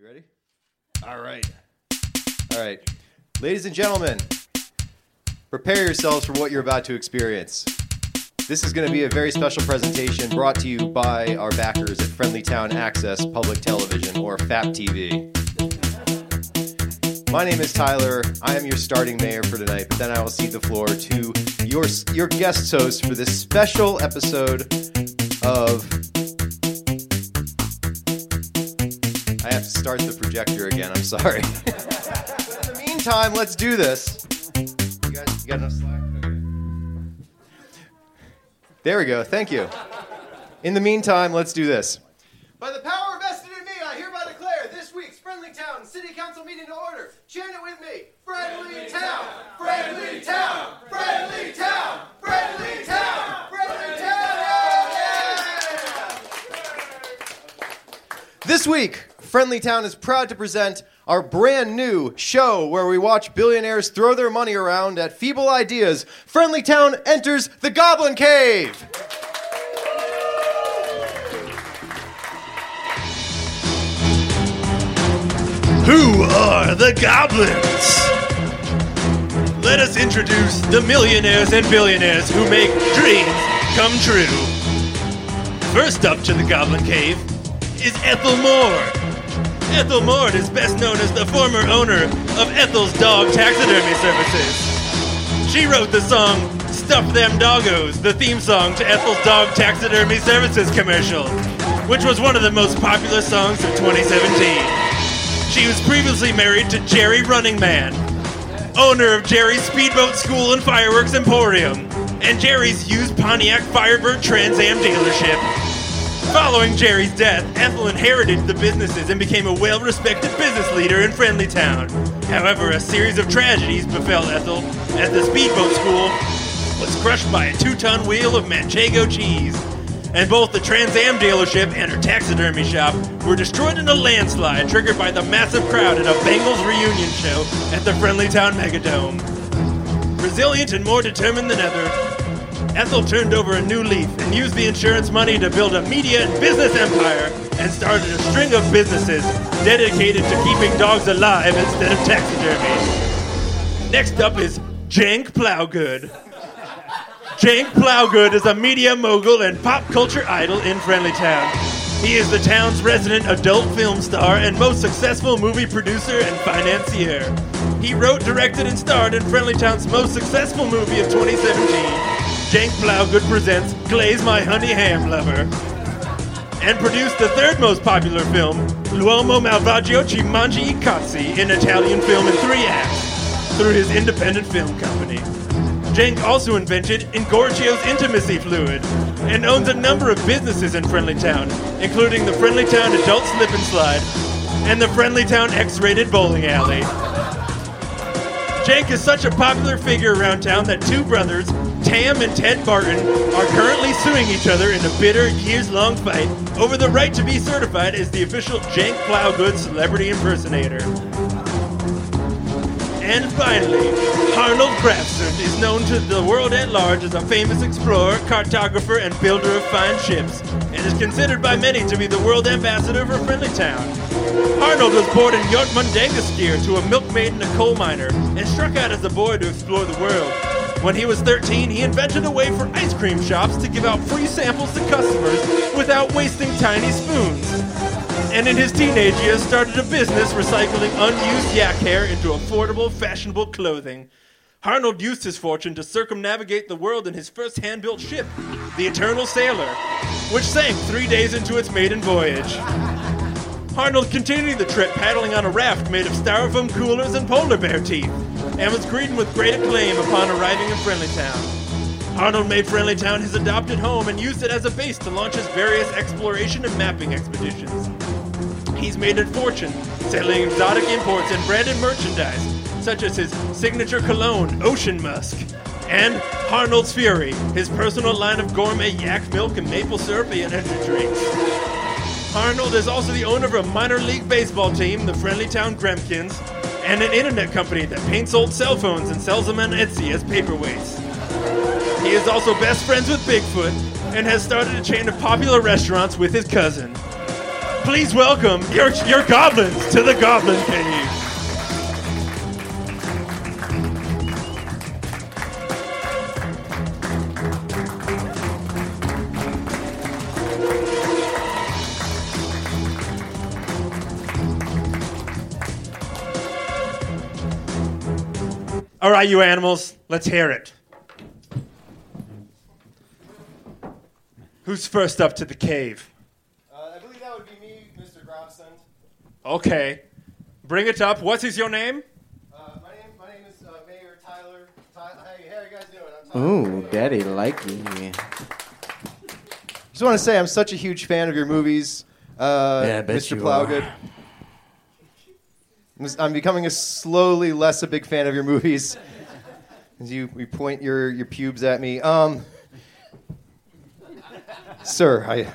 You ready? All right. Ladies and gentlemen, prepare yourselves for what you're about to experience. This is going to be a very special presentation brought to you by our backers at Friendlytown Access Public Television, or FAP TV. My name is Tyler. I am your starting mayor for tonight, but then I will cede the floor to your guest host for this special episode of... I have to start the projector again, I'm sorry. In the meantime, let's do this. You got enough slack? Okay. There we go, thank you. In the meantime, let's do this. By the power vested in me, I hereby declare this week's Friendlytown City Council meeting to order. Chant it with me. Friendlytown! Friendlytown! Friendlytown! Friendlytown! Friendlytown! Yeah! This week, Friendlytown is proud to present our brand new show where we watch billionaires throw their money around at feeble ideas. Friendlytown enters the Goblin Cave. Who are the goblins? Let us introduce the millionaires and billionaires who make dreams come true. First up to the Goblin Cave is Ethel Moore. Ethel Moore is best known as the former owner of Ethel's Dog Taxidermy Services. She wrote the song Stuff Them Doggos, the theme song to Ethel's Dog Taxidermy Services commercial, which was one of the most popular songs of 2017. She was previously married to Jerry Running Man, owner of Jerry's Speedboat School and Fireworks Emporium, and Jerry's used Pontiac Firebird Trans Am dealership. Following Jerry's death, Ethel inherited the businesses and became a well-respected business leader in Friendlytown. However, a series of tragedies befell Ethel as the Speedboat School was crushed by a 2-ton wheel of Manchego cheese, and both the Trans Am dealership and her taxidermy shop were destroyed in a landslide triggered by the massive crowd at a Bengals reunion show at the Friendlytown Megadome. Resilient and more determined than ever, Ethel turned over a new leaf and used the insurance money to build a media and business empire and started a string of businesses dedicated to keeping dogs alive instead of taxidermy. Next up is Cenk Plowgood. Cenk Plowgood is a media mogul and pop culture idol in Friendlytown. He is the town's resident adult film star and most successful movie producer and financier. He wrote, directed, and starred in Friendlytown's most successful movie of 2017, Cenk Plowgood presents Glaze My Honey Ham Lover, and produced the third most popular film, L'Uomo Malvagio Ci Mangia I Cazzi, an Italian film in 3 acts, through his independent film company. Cenk also invented Engorgio's intimacy fluid and owns a number of businesses in Friendlytown, including the Friendlytown Adult Slip and Slide and the Friendlytown X-rated bowling alley. Cenk is such a popular figure around town that 2 brothers, Tam and Ted Barton, are currently suing each other in a bitter, years-long fight over the right to be certified as the official Cenk Plowgood celebrity impersonator. And finally, Arnold Craftsund is known to the world at large as a famous explorer, cartographer, and builder of fine ships, and is considered by many to be the world ambassador for Friendlytown. Arnold was born in Jotmundangaskir to a milkmaid and a coal miner, and struck out as a boy to explore the world. When he was 13, he invented a way for ice cream shops to give out free samples to customers without wasting tiny spoons. And in his teenage years, started a business recycling unused yak hair into affordable, fashionable clothing. Arnold used his fortune to circumnavigate the world in his first hand-built ship, the Eternal Sailor, which sank 3 days into its maiden voyage. Arnold continued the trip paddling on a raft made of styrofoam coolers and polar bear teeth, and was greeted with great acclaim upon arriving in Friendlytown. Arnold made Friendlytown his adopted home and used it as a base to launch his various exploration and mapping expeditions. He's made a fortune selling exotic imports and branded merchandise, such as his signature cologne, Ocean Musk, and Arnold's Fury, his personal line of gourmet yak milk and maple syrup energy drinks. Arnold is also the owner of a minor league baseball team, the Friendlytown Gremkins, and an internet company that paints old cell phones and sells them on Etsy as paperweights. He is also best friends with Bigfoot and has started a chain of popular restaurants with his cousin. Please welcome your goblins to the Goblin Cave. All right, you animals, let's hear it. Who's first up to the cave? I believe that would be me, Mr. Grobson. Okay. Bring it up. What is your name? My name is Mayor Tyler. Hey, how are you guys doing? I'm Tyler. Ooh, daddy like me. Just want to say I'm such a huge fan of your movies, I bet Mr. you Plowgood. I'm becoming slowly less a big fan of your movies. As you point your pubes at me. Sir,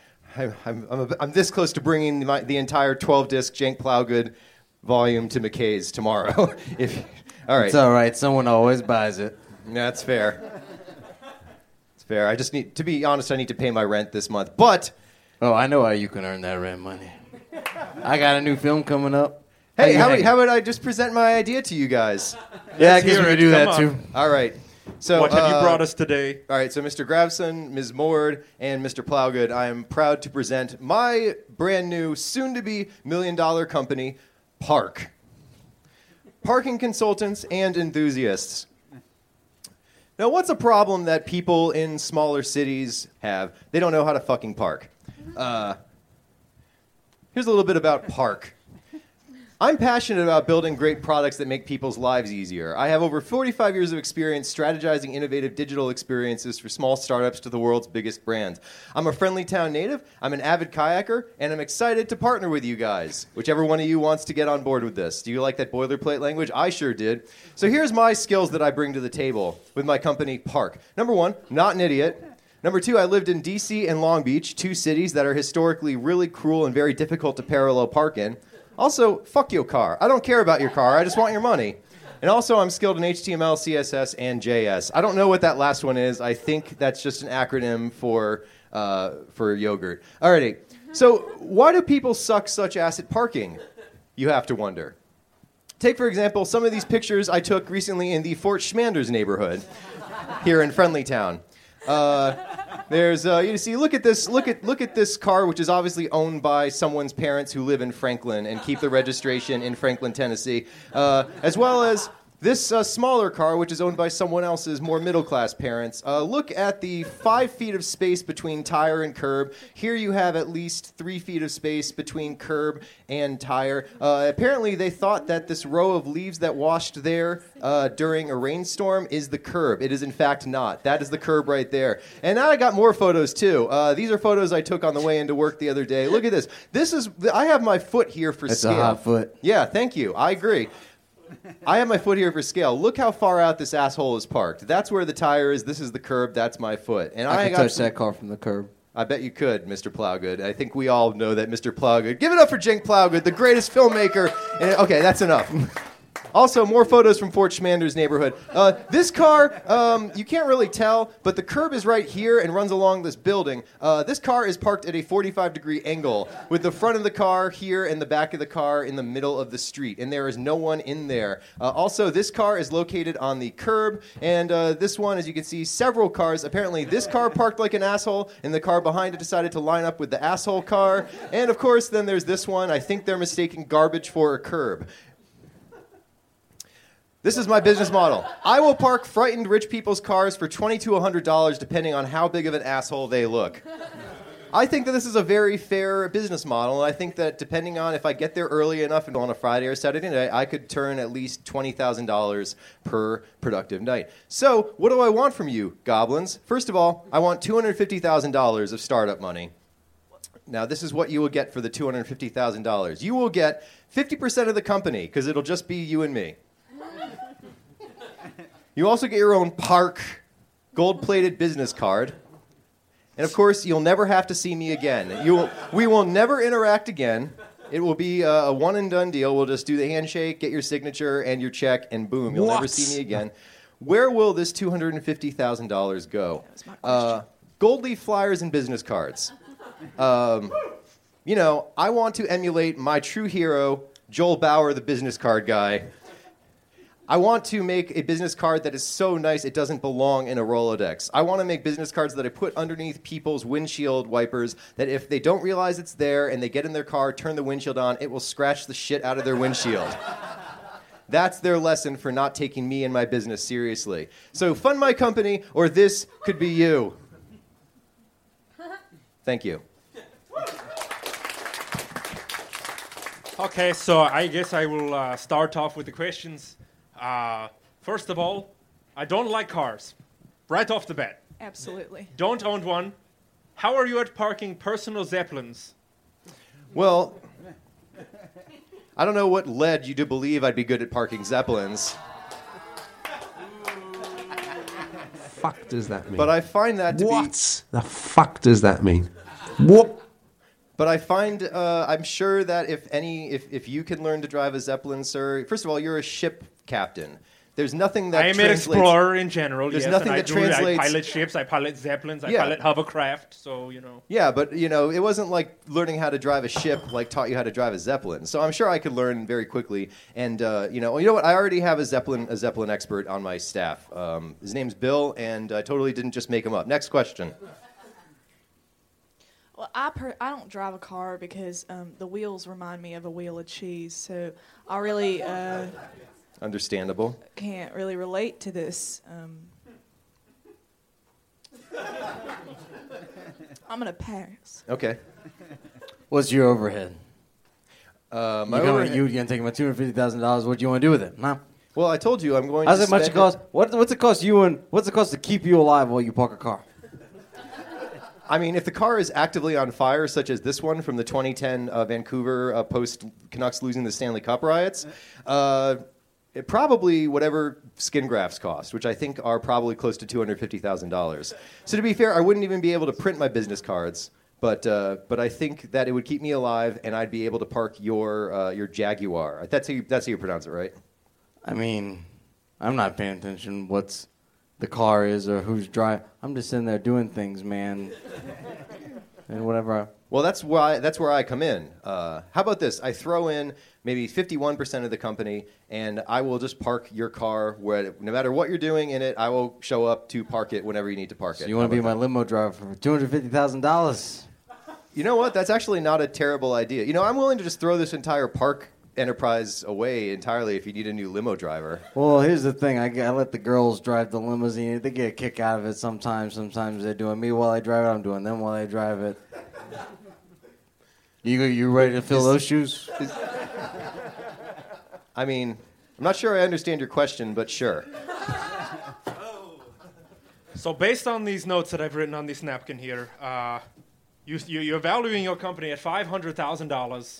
I'm this close to bringing the entire 12-disc Cenk Plowgood volume to McKay's tomorrow. All right. It's all right. Someone always buys it. That's fair. It's fair. I just need to be honest. I need to pay my rent this month. But Oh, I know how you can earn that rent money. I got a new film coming up. hey, how would I just present my idea to you guys? Yeah, I Let's guess hear we it. could do Come that on. too. All right. So What have you brought us today? All right, so Mr. Grabson, Ms. Mord, and Mr. Plowgood, I am proud to present my brand new, soon-to-be million-dollar company, Park. Parking consultants and enthusiasts. Now, what's a problem that people in smaller cities have? They don't know how to fucking park. Here's a little bit about Park. I'm passionate about building great products that make people's lives easier. I have over 45 years of experience strategizing innovative digital experiences for small startups to the world's biggest brands. I'm a Friendly Town native, I'm an avid kayaker, and I'm excited to partner with you guys. Whichever one of you wants to get on board with this. Do you like that boilerplate language? I sure did. So here's my skills that I bring to the table with my company, Park. Number one, not an idiot. Number two, I lived in D.C. and Long Beach, two cities that are historically really cruel and very difficult to parallel park in. Also, fuck your car. I don't care about your car. I just want your money. And also, I'm skilled in HTML, CSS, and JS. I don't know what that last one is. I think that's just an acronym for yogurt. Alrighty. So, why do people suck such ass at parking? You have to wonder. Take, for example, some of these pictures I took recently in the Fort Schmanders neighborhood here in Friendly Town. There's you see, look at this car, which is obviously owned by someone's parents who live in Franklin and keep the registration in Franklin, Tennessee, as well as this smaller car, which is owned by someone else's more middle-class parents. Look at the 5 feet of space between tire and curb. Here you have at least 3 feet of space between curb and tire. Apparently, they thought that this row of leaves that washed there during a rainstorm is the curb. It is, in fact, not. That is the curb right there. And now I got more photos, too. These are photos I took on the way into work the other day. Look at this. I have my foot here for scale. It's a hot foot. Yeah, thank you. I agree. I have my foot here for scale. Look how far out this asshole is parked. That's where the tire is. This is the curb. That's my foot. And I can touch that car from the curb. I bet you could, Mr. Plowgood. I think we all know that Mr. Plowgood. Give it up for Cenk Plowgood, the greatest filmmaker. Okay, that's enough. Also, more photos from Fort Schmanders neighborhood. This car, you can't really tell, but the curb is right here and runs along this building. This car is parked at a 45-degree angle, with the front of the car here and the back of the car in the middle of the street, and there is no one in there. Also, this car is located on the curb, and this one, as you can see, several cars. Apparently, this car parked like an asshole, and the car behind it decided to line up with the asshole car. And, of course, then there's this one. I think they're mistaking garbage for a curb. This is my business model. I will park frightened rich people's cars for $20 to $100 depending on how big of an asshole they look. I think that this is a very fair business model, and I think that depending on if I get there early enough and on a Friday or Saturday night, I could turn at least $20,000 per productive night. So, what do I want from you, goblins? First of all, I want $250,000 of startup money. Now, this is what you will get for the $250,000. You will get 50% of the company, because it'll just be you and me. You also get your own Park gold-plated business card. And, of course, you'll never have to see me again. We will never interact again. It will be a one-and-done deal. We'll just do the handshake, get your signature and your check, and boom, you'll never see me again. Where will this $250,000 go? Gold leaf flyers and business cards. I want to emulate my true hero, Joel Bauer, the business card guy. I want to make a business card that is so nice it doesn't belong in a Rolodex. I want to make business cards that I put underneath people's windshield wipers that if they don't realize it's there and they get in their car, turn the windshield on, it will scratch the shit out of their windshield. That's their lesson for not taking me and my business seriously. So fund my company or this could be you. Thank you. Okay, so I guess I will start off with the questions. First of all, I don't like cars. Right off the bat. Absolutely. Don't own one. How are you at parking personal Zeppelins? Well, I don't know what led you to believe I'd be good at parking Zeppelins. Fuck does that mean? But I find that to be... What the fuck does that mean? What? But I find, I'm sure that if you can learn to drive a Zeppelin, sir, first of all, you're a ship captain. There's nothing that I am an explorer in general. There's yes, nothing and that translates. I pilot ships, I pilot Zeppelins, I Yeah. pilot hovercraft, so, Yeah, but, it wasn't like learning how to drive a ship taught you how to drive a Zeppelin. So I'm sure I could learn very quickly. And, you know what? I already have a Zeppelin expert on my staff. His name's Bill, and I totally didn't just make him up. Next question. Well, I don't drive a car because the wheels remind me of a wheel of cheese, so I really Understandable. can't really relate to this. I'm gonna pass. Okay. What's your overhead? My You're overhead- gonna take my $250,000. What do you want to do with it? Huh? Well, I told you I'm going How's to it much it spend cost? What's it cost you and what's it cost to keep you alive while you park a car? I mean, if the car is actively on fire, such as this one from the 2010 Vancouver post-Canucks losing the Stanley Cup riots, it probably whatever skin grafts cost, which I think are probably close to $250,000. So to be fair, I wouldn't even be able to print my business cards, but I think that it would keep me alive, and I'd be able to park your Jaguar. That's how you pronounce it, right? I mean, I'm not paying attention what's the car is or who's driving. I'm just sitting there doing things, man. And whatever. Well, that's where I come in. How about this? I throw in maybe 51% of the company, and I will just park your car where, no matter what you're doing in it, I will show up to park it whenever you need to park it. So you want to be my limo driver for $250,000? You know what? That's actually not a terrible idea. I'm willing to just throw this entire park enterprise away entirely if you need a new limo driver. Well, here's the thing. I let the girls drive the limousine. They get a kick out of it sometimes. Sometimes they're doing me while I drive it. I'm doing them while they drive it. You ready to fill those shoes? I mean, I'm not sure I understand your question, but sure. So based on these notes that I've written on this napkin here, you're valuing your company at $500,000.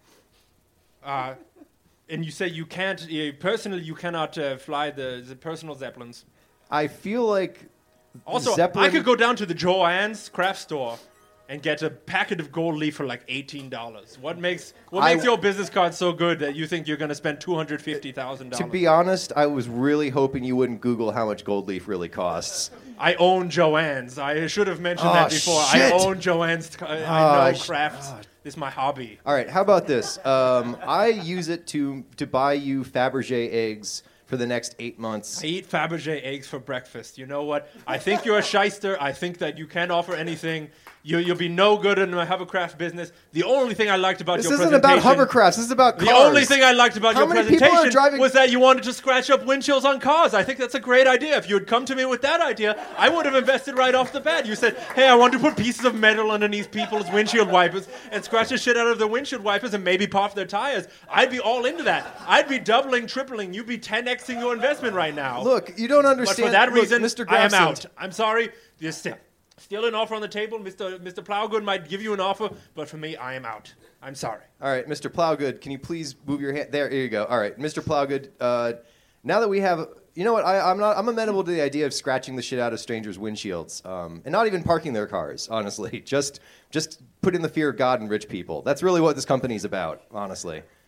And you say you can't, personally, you cannot fly the personal Zeppelins. I feel like Also, Zeppelin... I could go down to the Joann's craft store and get a packet of gold leaf for like $18. What makes your business card so good that you think you're going to spend $250,000? To be honest, I was really hoping you wouldn't Google how much gold leaf really costs. I own Joann's. I should have mentioned that before. Shit. I own Joann's. I know crafts. This is my hobby. All right, how about this? I use it to buy you Fabergé eggs for the next 8 months. I eat Fabergé eggs for breakfast. You know what? I think you're a shyster. I think that you can't offer anything. You'll be no good in the hovercraft business. The only thing I liked about This your isn't presentation... about hovercrafts. This is about cars. The only thing I liked about How your many people are presentation driving- was that you wanted to scratch up windshields on cars. I think that's a great idea. If you had come to me with that idea, I would have invested right off the bat. You said, hey, I want to put pieces of metal underneath people's windshield wipers and scratch the shit out of their windshield wipers and maybe pop their tires. I'd be all into that. I'd be doubling, tripling. You'd be 10xing your investment right now. Look, you don't understand. But for that Look, reason, Mr. I am Grafson, out. I'm sorry. You're still an offer on the table. Mr. Plowgood might give you an offer, but for me, I am out. I'm sorry. All right, Mr. Plowgood, can you please move your hand? There you go. All right, Mr. Plowgood, now that we have... You know what? I'm amenable to the idea of scratching the shit out of strangers' windshields, and not even parking their cars. Honestly, just put in the fear of God and rich people. That's really what this company's about. Honestly.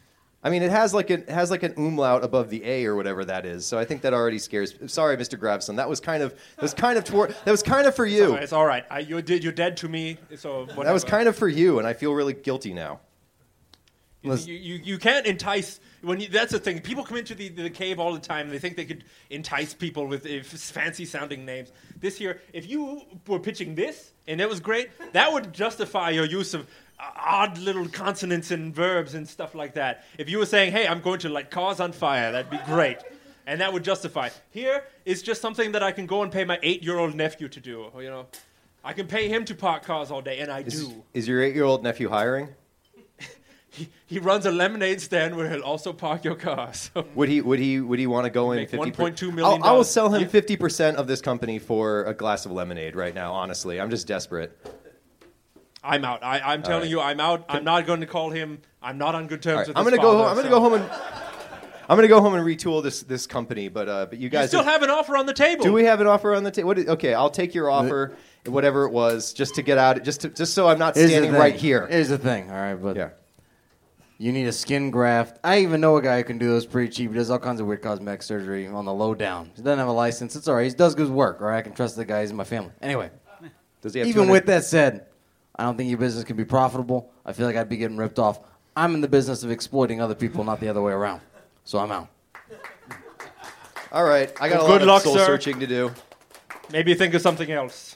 I mean, it has like an umlaut above the A or whatever that is. So I think that already scares. Sorry, Mr. Gravson. That was kind of for you. It's all right. You're dead to me. So whatever. That was kind of for you, and I feel really guilty now. You can't entice. That's the thing. People come into the cave all the time, and they think they could entice people with fancy-sounding names. This here, if you were pitching this, and it was great, that would justify your use of odd little consonants and verbs and stuff like that. If you were saying, hey, I'm going to light cars on fire, that'd be great. And that would justify. Here, it's just something that I can go and pay my 8-year-old nephew to do. You know, I can pay him to park cars all day, and I do. Is your 8-year-old nephew hiring? He runs a lemonade stand where he'll also park your car. So. Would he want to go in? Make $1.2 million. I will sell him 50% of this company for a glass of lemonade right now. Honestly, I'm just desperate. I'm out. I'm telling you, I'm out. I'm not going to call him. I'm not on good terms with I'm his going to go home. father, I'm going to go home and I'm going to go home and retool this company. But you guys still have an offer on the table. Do we have an offer on the table? Okay, I'll take your offer, whatever it was, just to get out. Just so I'm not standing right here. Here's the thing. All right, but yeah. You need a skin graft. I even know a guy who can do those pretty cheap. He does all kinds of weird cosmetic surgery on the low down. He doesn't have a license. It's all right. He does good work, all right? I can trust the guy. He's in my family. Anyway, does he have even with that said, I don't think your business can be profitable. I feel like I'd be getting ripped off. I'm in the business of exploiting other people, not the other way around. So I'm out. All right. I got a lot of soul searching to do. Maybe think of something else.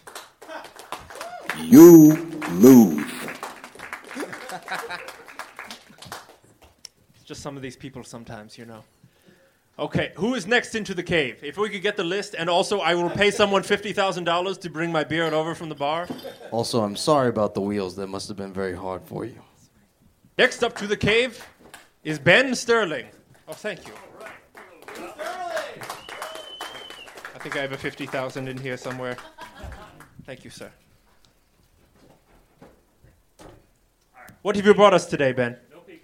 You lose. Just some of these people sometimes, you know. Okay, who is next into the cave? If we could get the list, and also I will pay someone $50,000 to bring my beard over from the bar. Also, I'm sorry about the wheels. That must have been very hard for you. Next up to the cave is Ben Sterling. Oh, thank you. I think I have a $50,000 in here somewhere. Thank you, sir. What have you brought us today, Ben?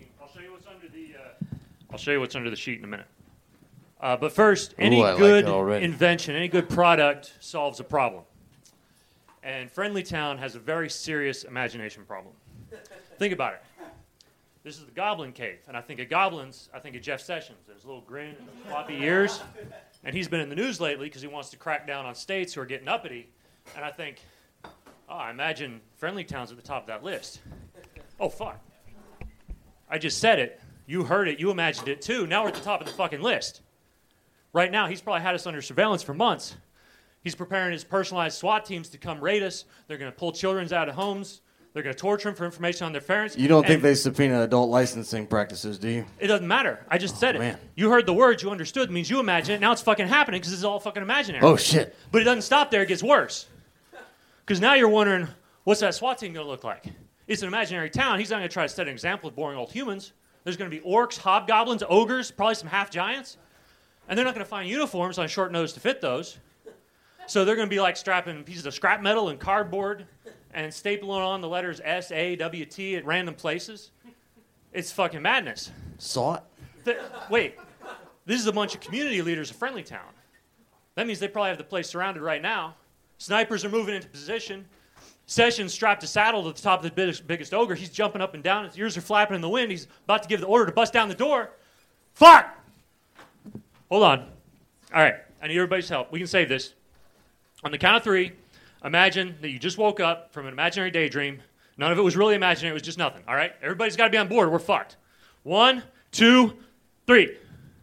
I'll show you what's under the sheet in a minute. But first, any I good like invention, any good product solves a problem. And Friendlytown has a very serious imagination problem. Think about it. This is the Goblin Cave, and I think of goblins, I think of Jeff Sessions. There's a little grin and floppy ears, and he's been in the news lately because he wants to crack down on states who are getting uppity. And I think, I imagine Friendlytown's at the top of that list. Oh, fuck. I just said it. You heard it. You imagined it, too. Now we're at the top of the fucking list. Right now, he's probably had us under surveillance for months. He's preparing his personalized SWAT teams to come raid us. They're going to pull children out of homes. They're going to torture them for information on their parents. You don't think they subpoena adult licensing practices, do you? It doesn't matter. I just said it. Man. You heard the words. You understood. It means you imagine it. Now it's fucking happening because it's all fucking imaginary. Oh, shit. But it doesn't stop there. It gets worse. Because now you're wondering, what's that SWAT team going to look like? It's an imaginary town. He's not going to try to set an example of boring old humans. There's going to be orcs, hobgoblins, ogres, probably some half-giants. And they're not going to find uniforms on short notice to fit those. So they're going to be like strapping pieces of scrap metal and cardboard and stapling on the letters S-A-W-T at random places. It's fucking madness. Saw it? Wait. This is a bunch of community leaders of Friendlytown. That means they probably have the place surrounded right now. Snipers are moving into position. Sessions strapped a saddle to the top of the biggest ogre. He's jumping up and down. His ears are flapping in the wind. He's about to give the order to bust down the door. Fuck! Hold on. All right. I need everybody's help. We can save this. On the count of 3, imagine that you just woke up from an imaginary daydream. None of it was really imaginary. It was just nothing. All right? Everybody's got to be on board. We're fucked. 1, 2, 3.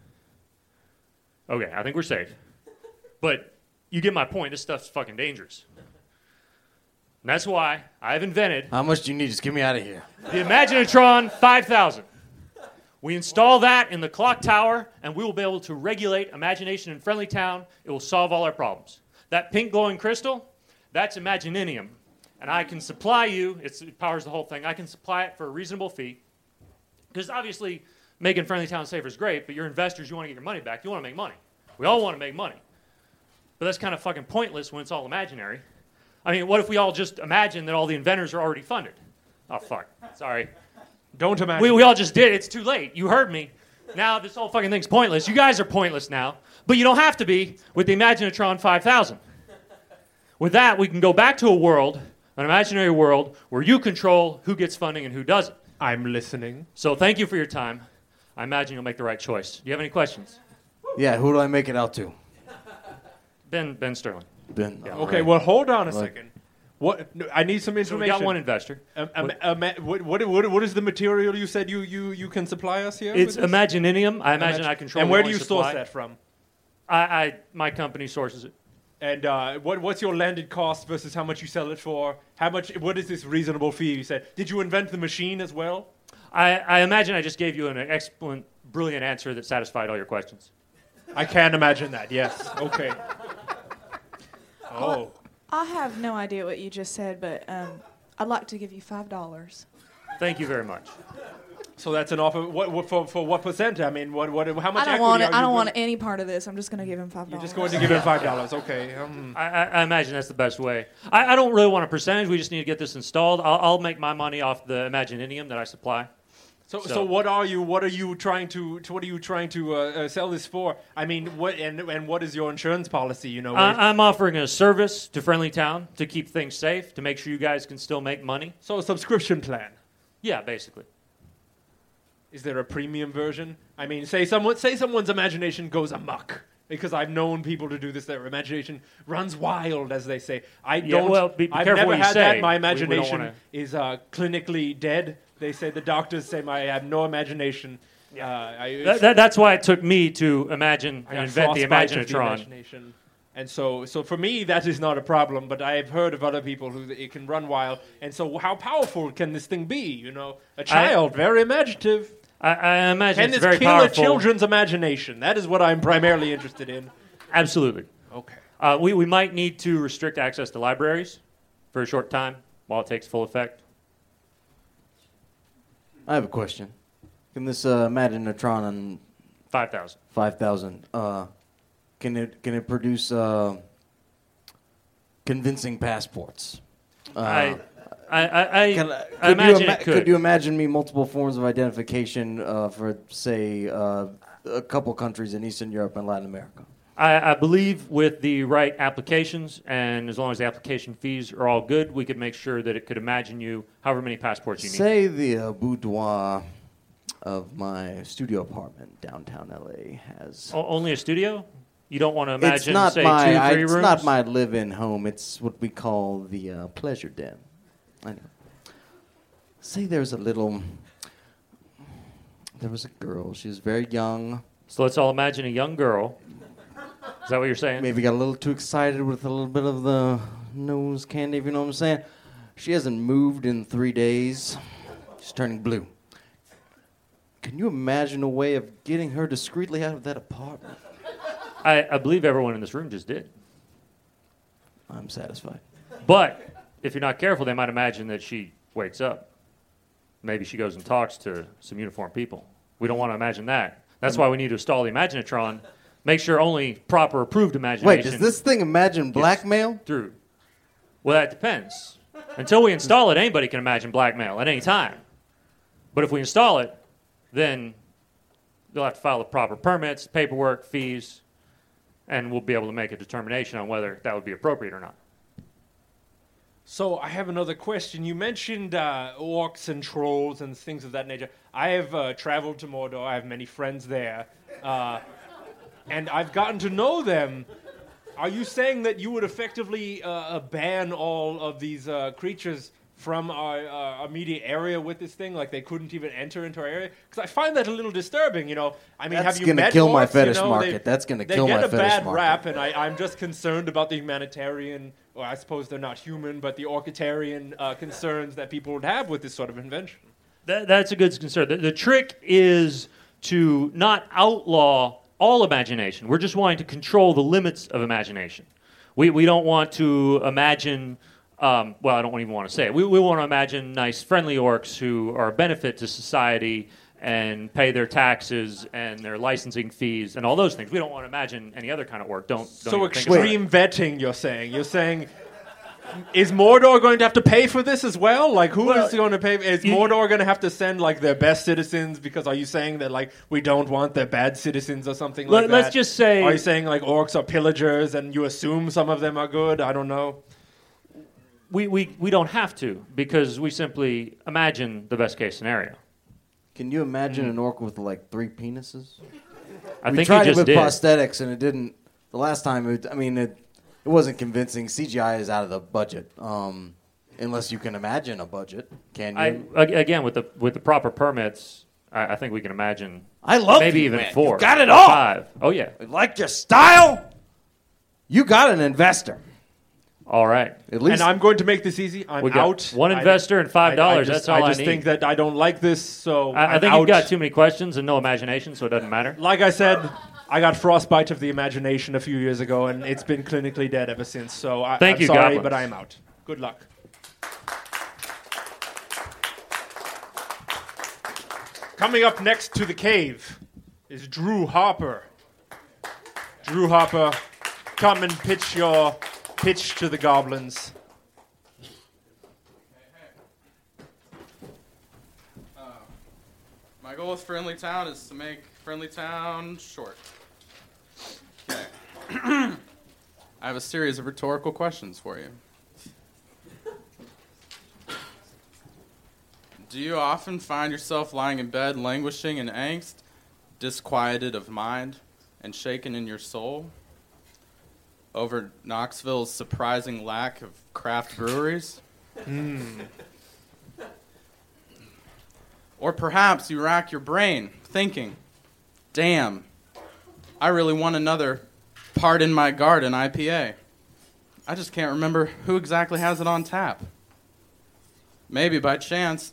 Okay. I think we're safe. But you get my point. This stuff's fucking dangerous. And that's why I've invented... How much do you need? Just get me out of here. The Imaginatron 5000. We install that in the clock tower, and we will be able to regulate imagination in Friendlytown. It will solve all our problems. That pink glowing crystal, that's Imagininium. And I can supply you, it powers the whole thing, I can supply it for a reasonable fee. Because obviously, making Friendlytown safer is great, but you're investors, you want to get your money back. You want to make money. We all want to make money. But that's kind of fucking pointless when it's all imaginary. I mean, what if we all just imagine that all the inventors are already funded? Oh, fuck. Sorry. Don't imagine. We all just did. It's too late. You heard me. Now this whole fucking thing's pointless. You guys are pointless now. But you don't have to be with the Imaginatron 5000. With that, we can go back to a world, an imaginary world, where you control who gets funding and who doesn't. I'm listening. So thank you for your time. I imagine you'll make the right choice. Do you have any questions? Yeah, who do I make it out to? Ben Sterling. Ben. Yeah. all Okay, right. well, hold on a Like- second. What? No, I need some So we information. got one investor. What is the material you said you can supply us here? It's with this? Imagininium. I imagine I control. And the where do only you source supply. that from? My company sources it. And what's your landed cost versus how much you sell it for? How much? What is this reasonable fee? You said. Did you invent the machine as well? I imagine I just gave you an excellent, brilliant answer that satisfied all your questions. I can imagine that. Yes. Okay. Oh. I have no idea what you just said, but I'd like to give you $5. Thank you very much. So that's an offer. What for what percent? I mean, what? How much? I don't want it. I don't want any part of this. I'm just going to give him $5. You're just going to give him $5. Okay. I imagine that's the best way. I don't really want a percentage. We just need to get this installed. I'll make my money off the Imagininium that I supply. So what are you trying to sell this for? I mean, what is your insurance policy? You know, I'm offering a service to Friendly Town to keep things safe, to make sure you guys can still make money. so a subscription plan. Yeah, basically. Is there a premium version? I mean, say someone's imagination goes amok. Because I've known people to do this. Their imagination runs wild, as they say. I've be never careful what you had say. that. My We don't imagination wanna- is clinically dead. They say the doctors say I have no imagination. That's why it took me to imagine I and got invent the frostbite of Imaginatron. imagination. And so for me, that is not a problem. But I've heard of other people who it can run wild. And so, how powerful can this thing be? You know, a child, very imaginative. I imagine Can it's this very kill powerful. a children's imagination? That is what I'm primarily interested in. Absolutely. Okay. We might need to restrict access to libraries for a short time while it takes full effect. I have a question. Can this Imaginatron on 5,000. 5,000, can it produce convincing passports? I Could imagine you it could. could you imagine me multiple forms of identification for, say, a couple countries in Eastern Europe and Latin America? I believe with the right applications, and as long as the application fees are all good, we could make sure that it could imagine you however many passports you need. Say the boudoir of my studio apartment downtown LA has. Only a studio? You don't want to imagine, It's not say, my 2-3 rooms? it's not my live-in home. It's what we call the pleasure den. Anyway, say there was a girl. She was very young. So let's all imagine a young girl. Is that what you're saying? Maybe got a little too excited with a little bit of the nose candy, if you know what I'm saying. She hasn't moved in 3 days. She's turning blue. Can you imagine a way of getting her discreetly out of that apartment? I believe everyone in this room just did. I'm satisfied. But if you're not careful, they might imagine that she wakes up. Maybe she goes and talks to some uniformed people. We don't want to imagine that. That's why we need to install the Imaginatron. Make sure only proper approved imagination. Wait, does this thing imagine blackmail? Through. Well, that depends. Until we install it, anybody can imagine blackmail at any time. But if we install it, then they'll have to file the proper permits, paperwork, fees, and we'll be able to make a determination on whether that would be appropriate or not. So I have another question. You mentioned orcs and trolls and things of that nature. I have traveled to Mordor. I have many friends there. And I've gotten to know them. Are you saying that you would effectively ban all of these creatures from our immediate area with this thing? Like they couldn't even enter into our area? Because I find that a little disturbing, you know. I mean, That's have you gonna met kill my orcs? fetish You know, market. That's gonna kill They my get a fetish bad market. rap, and I'm just concerned about the humanitarian, or I suppose they're not human, but the orcitarian concerns that people would have with this sort of invention. That's a good concern. The trick is to not outlaw all imagination. We're just wanting to control the limits of imagination. We don't want to imagine, well, I don't even want to say it. We want to imagine nice, friendly orcs who are a benefit to society and pay their taxes and their licensing fees and all those things. We don't want to imagine any other kind of orc. Don't So even think about it. extreme vetting, you're saying. You're saying, is Mordor going to have to pay for this as well? Like, who is going to pay? Is Mordor going to have to send, like, their best citizens? Because are you saying that, like, we don't want their bad citizens or something like that? Let's just say... Are you saying, like, orcs are pillagers and you assume some of them are good? I don't know. We don't have to because we simply imagine the best case scenario. Can you imagine an orc with like 3 penises? I We think tried he it just with did. prosthetics, and it didn't. The last time, it wasn't convincing. CGI is out of the budget, unless you can imagine a budget. Can you? Again, with the proper permits, I think we can imagine. I love maybe you, even man. 4. You got it all. 5. Oh yeah. I like your style. You got an investor. All right. At least And I'm going to make this easy. I'm We got out. one investor and $5. That's all I I just need. think that I don't like this, so I I'm think out. you've got too many questions and no imagination, so it doesn't matter. Like I said, I got frostbite of the imagination a few years ago, and it's been clinically dead ever since. So Thank I'm you, sorry, Goblins. but I am out. Good luck. Coming up next to the cave is Drew Harper. Drew Harper, come and pitch your pitch to the goblins. My goal with Friendly Town is to make Friendly Town short. Okay. I have a series of rhetorical questions for you. Do you often find yourself lying in bed, languishing in angst, disquieted of mind, and shaken in your soul over Knoxville's surprising lack of craft breweries? Or perhaps you rack your brain thinking, damn, I really want another Part in My Garden IPA. I just can't remember who exactly has it on tap. Maybe by chance,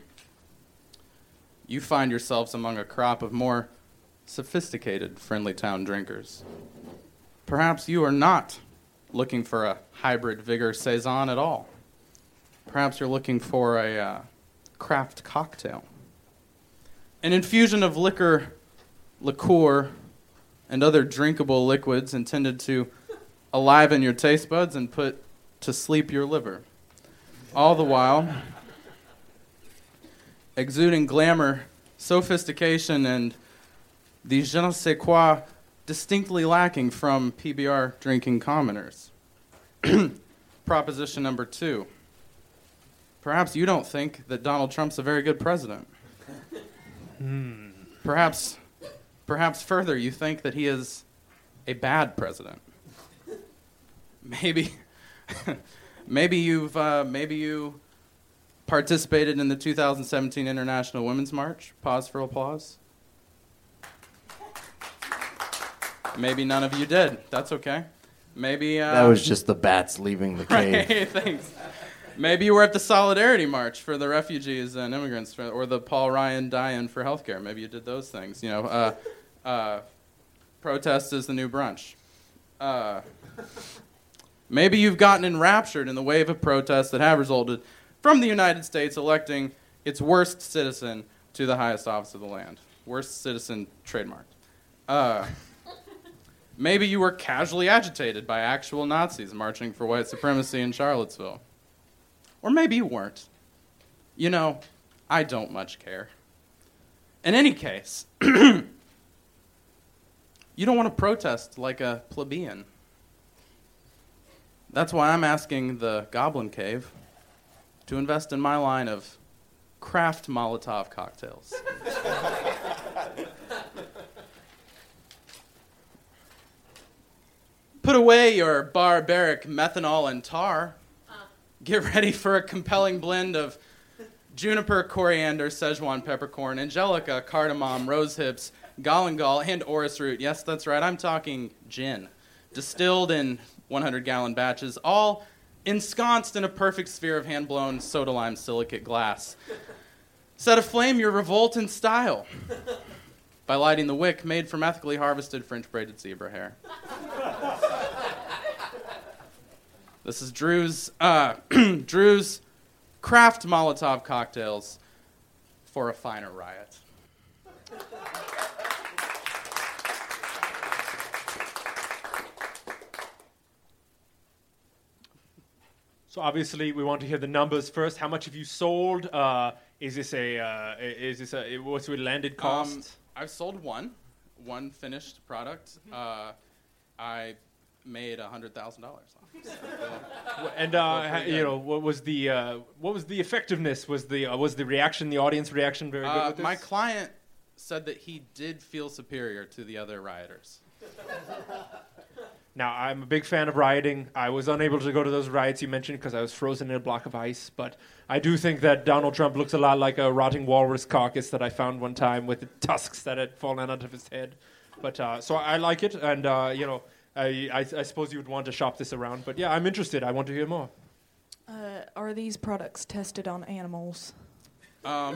you find yourselves among a crop of more sophisticated Friendly Town drinkers. Perhaps you are not looking for a hybrid Vigor Saison at all. Perhaps you're looking for a craft cocktail. An infusion of liquor, and other drinkable liquids intended to enliven your taste buds and put to sleep your liver. All the while exuding glamour, sophistication, and the je ne sais quoi distinctly lacking from PBR drinking commoners. Proposition number 2. Perhaps you don't think that Donald Trump's a very good president. Perhaps further, you think that he is a bad president. Maybe you participated in the 2017 International Women's March. Pause for applause. Maybe none of you did. That's okay. Maybe that was just the bats leaving the cave. Right, thanks. Maybe you were at the Solidarity March for the refugees and immigrants, or the Paul Ryan Die-In for healthcare. Maybe you did those things. Protest is the new brunch. Maybe you've gotten enraptured in the wave of protests that have resulted from the United States electing its worst citizen to the highest office of the land. Worst citizen trademarked. Maybe you were casually agitated by actual Nazis marching for white supremacy in Charlottesville. Or maybe you weren't. I don't much care. In any case, you don't want to protest like a plebeian. That's why I'm asking the Goblin Cave to invest in my line of craft Molotov cocktails. Put away your barbaric methanol and tar. Get ready for a compelling blend of juniper, coriander, Szechuan peppercorn, angelica, cardamom, rose hips, galangal, and orris root. Yes, that's right, I'm talking gin. Distilled in 100-gallon batches, all ensconced in a perfect sphere of hand-blown soda lime silicate glass. Set aflame your revolt in style by lighting the wick made from ethically harvested French-braided zebra hair. This is Drew's craft Molotov cocktails for a finer riot. So obviously, we want to hear the numbers first. How much have you sold? Is this a what's your landed cost? I've sold one finished product. I made $100,000 off. And what was the effectiveness? Was the reaction, the audience reaction, very good with this? My client said that he did feel superior to the other rioters. Now, I'm a big fan of rioting. I was unable to go to those riots you mentioned because I was frozen in a block of ice. But I do think that Donald Trump looks a lot like a rotting walrus carcass that I found one time with the tusks that had fallen out of his head. But so I like it, and I suppose you would want to shop this around. But yeah, I'm interested. I want to hear more. Are these products tested on animals? No.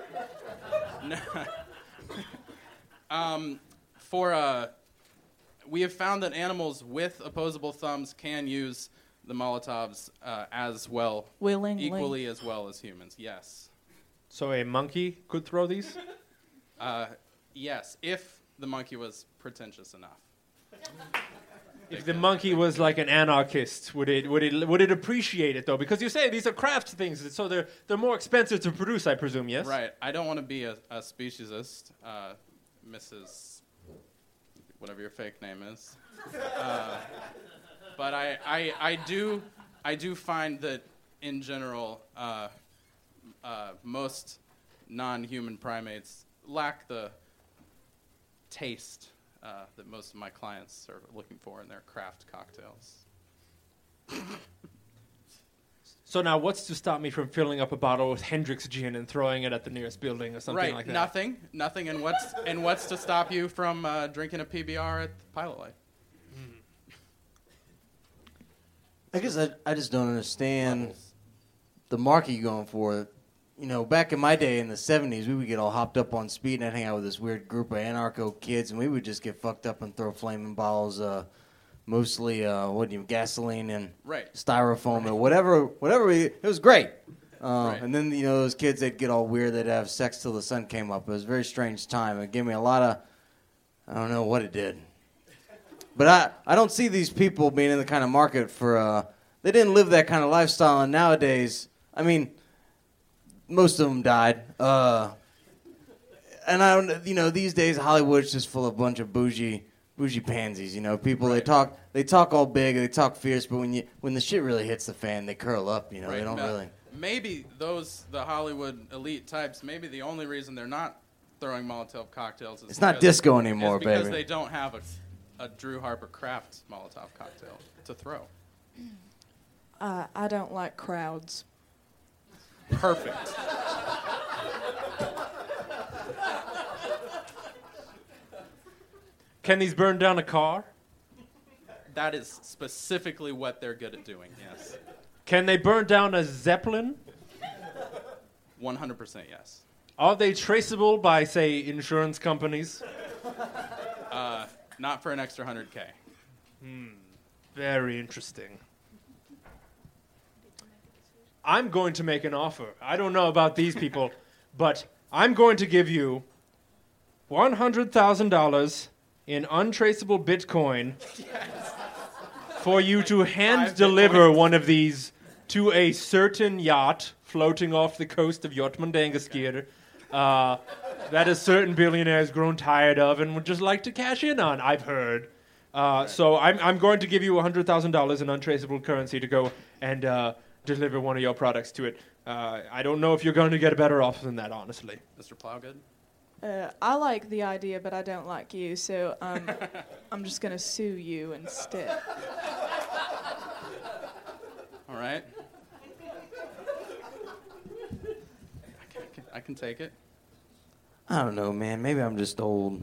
We have found that animals with opposable thumbs can use the Molotovs as well, Willingly. equally as well as humans. Yes. So a monkey could throw these? Yes, if the monkey was pretentious enough. If the monkey was like an anarchist, would it appreciate it though? Because you say these are craft things, so they're more expensive to produce, I presume. Yes. Right. I don't want to be a speciesist, Mrs. Whatever your fake name is, but I do find that in general most non-human primates lack the taste that most of my clients are looking for in their craft cocktails. So now, what's to stop me from filling up a bottle with Hendrick's gin and throwing it at the nearest building or something like that? Nothing. And what's to stop you from drinking a PBR at the Pilot Light? I guess I just don't understand the market you're going for. You know, back in my day in the 70s, we would get all hopped up on speed and I'd hang out with this weird group of anarcho kids, and we would just get fucked up and throw flaming bottles, mostly gasoline and styrofoam or whatever. It was great. And then, those kids, they'd get all weird. They'd have sex till the sun came up. It was a very strange time. It gave me a lot of, I don't know what it did. But I don't see these people being in the kind of market for, they didn't live that kind of lifestyle. And nowadays, I mean, most of them died. And these days Hollywood's just full of a bunch of bougie pansies. People they talk all big, they talk fierce, but when the shit really hits the fan, they curl up. They don't really. Maybe the Hollywood elite types. Maybe the only reason they're not throwing Molotov cocktails is it's not disco anymore, because baby. they don't have a Drew Harper Craft Molotov cocktail to throw. I don't like crowds. Perfect. Can these burn down a car? That is specifically what they're good at doing, yes. Can they burn down a Zeppelin? 100% yes. Are they traceable by, say, insurance companies? Not for an extra $100K. Very interesting. I'm going to make an offer. I don't know about these people, but I'm going to give you $100,000 in untraceable Bitcoin for you to hand deliver one of these to a certain yacht floating off the coast of Jotmundangaskir that a certain billionaire has grown tired of and would just like to cash in on, I've heard. So I'm going to give you $100,000 in untraceable currency to go and deliver one of your products to it. I don't know if you're going to get a better offer than that, honestly. Mr. Plowgood? I like the idea, but I don't like you, so I'm just going to sue you instead. All right. I can take it. I don't know, man. Maybe I'm just old.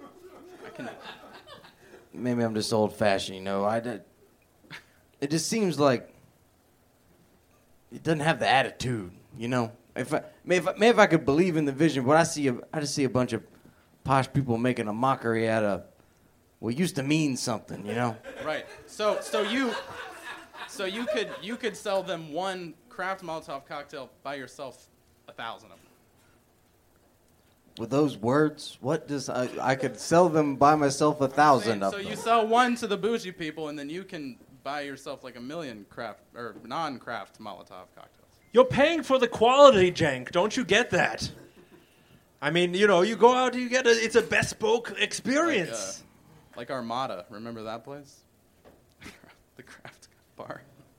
Maybe I'm just old-fashioned, It just seems like it doesn't have the attitude, If I could believe in the vision, but I just see a bunch of posh people making a mockery out of what used to mean something, Right. So you could sell them one craft Molotov cocktail by yourself, 1,000 of them. With those words, what does I could sell them by myself 1,000 of so them. So you sell one to the bougie people, and then you can buy yourself like 1 million craft or non-craft Molotov cocktails. You're paying for the quality, Jank. Don't you get that? I mean, you go out, it's a bespoke experience. Like Armada. Remember that place? The craft bar. bar.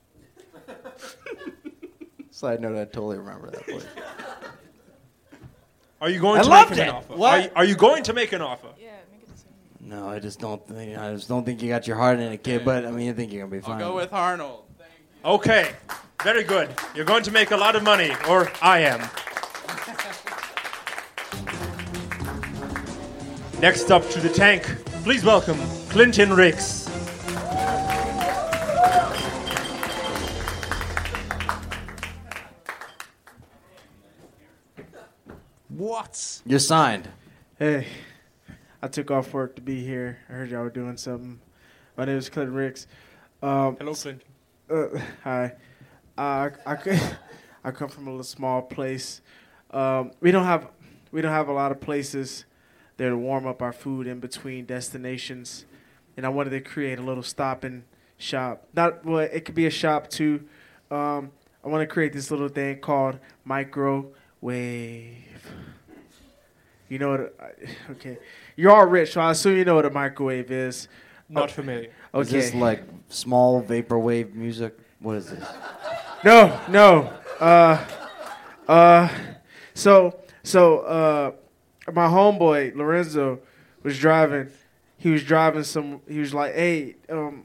Side note, I totally remember that place. Are you going I to loved make an it. offer? What? Are you going to make an offer? Yeah, make a decision. No, I just don't think you got your heart in it, kid. But I mean, I think you're gonna be fine. I'll go with Arnold. Thank you. Okay, very good. You're going to make a lot of money, or I am. Next up to the tank, please welcome Clinton Ricks. What? You're signed. Hey, I took off work to be here. I heard y'all were doing something. My name is Clinton Ricks. Hello, Clinton. Hi. I come from a little small place. We don't have a lot of places there to warm up our food in between destinations, and I wanted to create a little stop and shop. It could be a shop too. I want to create this little thing called microwave. You know what? Okay, you're all rich, so I assume you know what a microwave is. Not familiar. Okay. Is this like small vaporwave music? What is this? No. So my homeboy Lorenzo was driving. He was like, hey,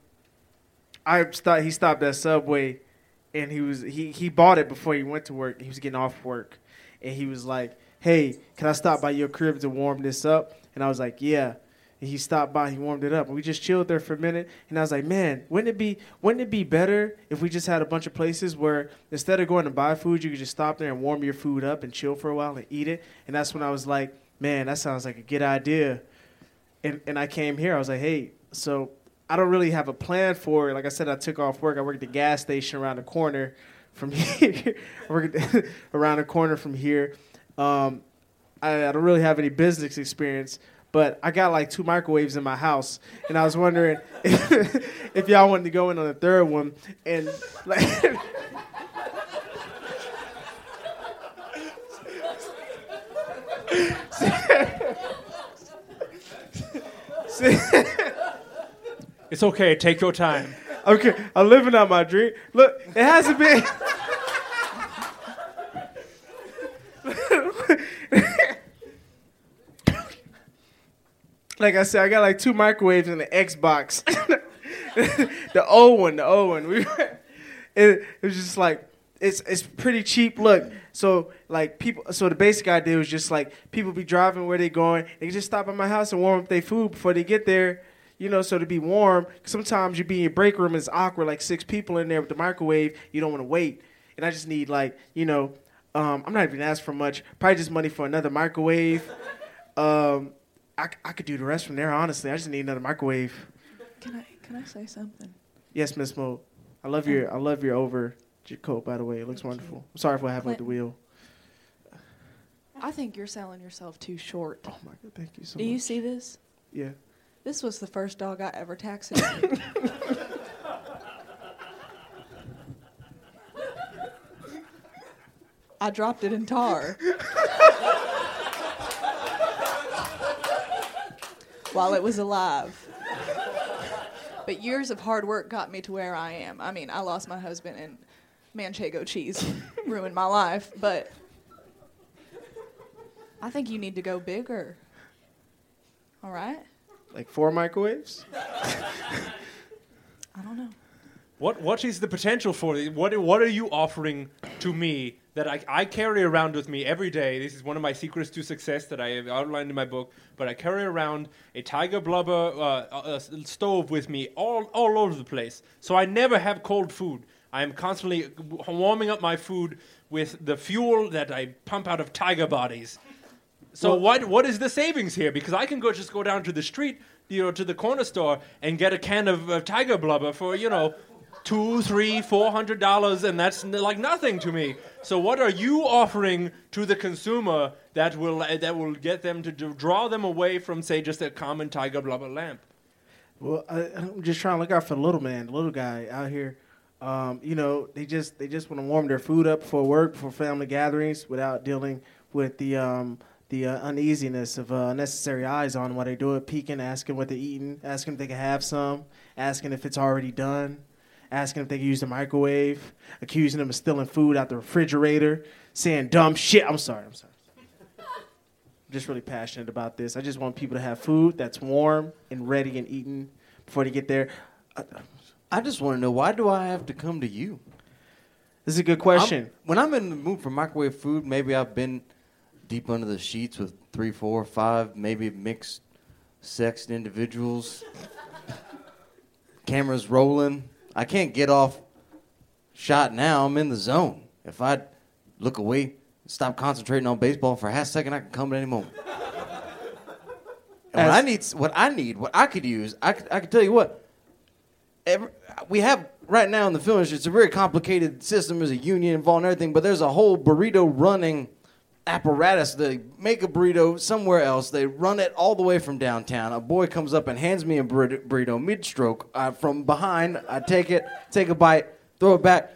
he stopped at Subway, and he bought it before he went to work. He was getting off work, and he was like, hey, can I stop by your crib to warm this up? And I was like, yeah. And he stopped by, he warmed it up, and we just chilled there for a minute. And I was like, man, wouldn't it be better if we just had a bunch of places where instead of going to buy food, you could just stop there and warm your food up and chill for a while and eat it? And that's when I was like, man, that sounds like a good idea. And I came here. I was like, hey, so I don't really have a plan for it. Like I said, I took off work. I work at the gas station around the corner from here. I work around the corner from here. I don't really have any business experience, but I got like 2 microwaves in my house, and I was wondering if y'all wanted to go in on the third one and like. It's okay. Take your time. Okay, I'm living out my dream. Look, it hasn't been. Like I said, I got like 2 microwaves in the Xbox. the old one. It was just like it's pretty cheap. Look, so like people. So the basic idea was just like people be driving where they going. They can just stop at my house and warm up their food before they get there. You know, so to be warm. Sometimes you be in your break room, it's awkward. Like 6 people in there with the microwave. You don't want to wait. And I just need like I'm not even asking for much. Probably just money for another microwave. I could do the rest from there, honestly. I just need another microwave. Can I say something? Yes, Miss Mo. I love your over coat, by the way. It looks wonderful. I'm sorry for what happened with the wheel. I think you're selling yourself too short. Oh my God, thank you so much. Do you see this? Yeah. This was the first dog I ever taxied. I dropped it in tar. While it was alive. But years of hard work got me to where I am. I mean, I lost my husband and Manchego cheese ruined my life, but I think you need to go bigger. All right? Like 4 microwaves? I don't know. What is the potential for it? What are you offering to me that I carry around with me every day? This is one of my secrets to success that I have outlined in my book. But I carry around a Tiger Blubber stove with me all over the place. So I never have cold food. I am constantly warming up my food with the fuel that I pump out of tiger bodies. So what is the savings here? Because I can just go down to the street, to the corner store and get a can of Tiger Blubber for, $200, $300, $400, and that's like nothing to me. So what are you offering to the consumer that will get them to draw them away from, say, just a common Tiger Blubber lamp? Well, I'm just trying to look out for the little man, the little guy out here. They just want to warm their food up for work, for family gatherings, without dealing with the uneasiness of unnecessary eyes on while they do it, peeking, asking what they're eating, asking if they can have some, asking if it's already done. asking if they can use the microwave, accusing them of stealing food out the refrigerator, saying dumb shit. I'm sorry. I'm just really passionate about this. I just want people to have food that's warm and ready and eaten before they get there. I just want to know, why do I have to come to you? This is a good question. When I'm in the mood for microwave food, maybe I've been deep under the sheets with 3, 4, 5, maybe mixed sexed individuals. Cameras rolling. I can't get off shot now. I'm in the zone. If I look away, stop concentrating on baseball for a half second, I can come at any moment. And what I could use, I could tell you what. We have right now in the film industry, it's a very complicated system. There's a union involved and everything, but there's a whole burrito running apparatus. They make a burrito somewhere else. They run it all the way from downtown. A boy comes up and hands me a burrito mid-stroke. From behind, I take it, take a bite, throw it back.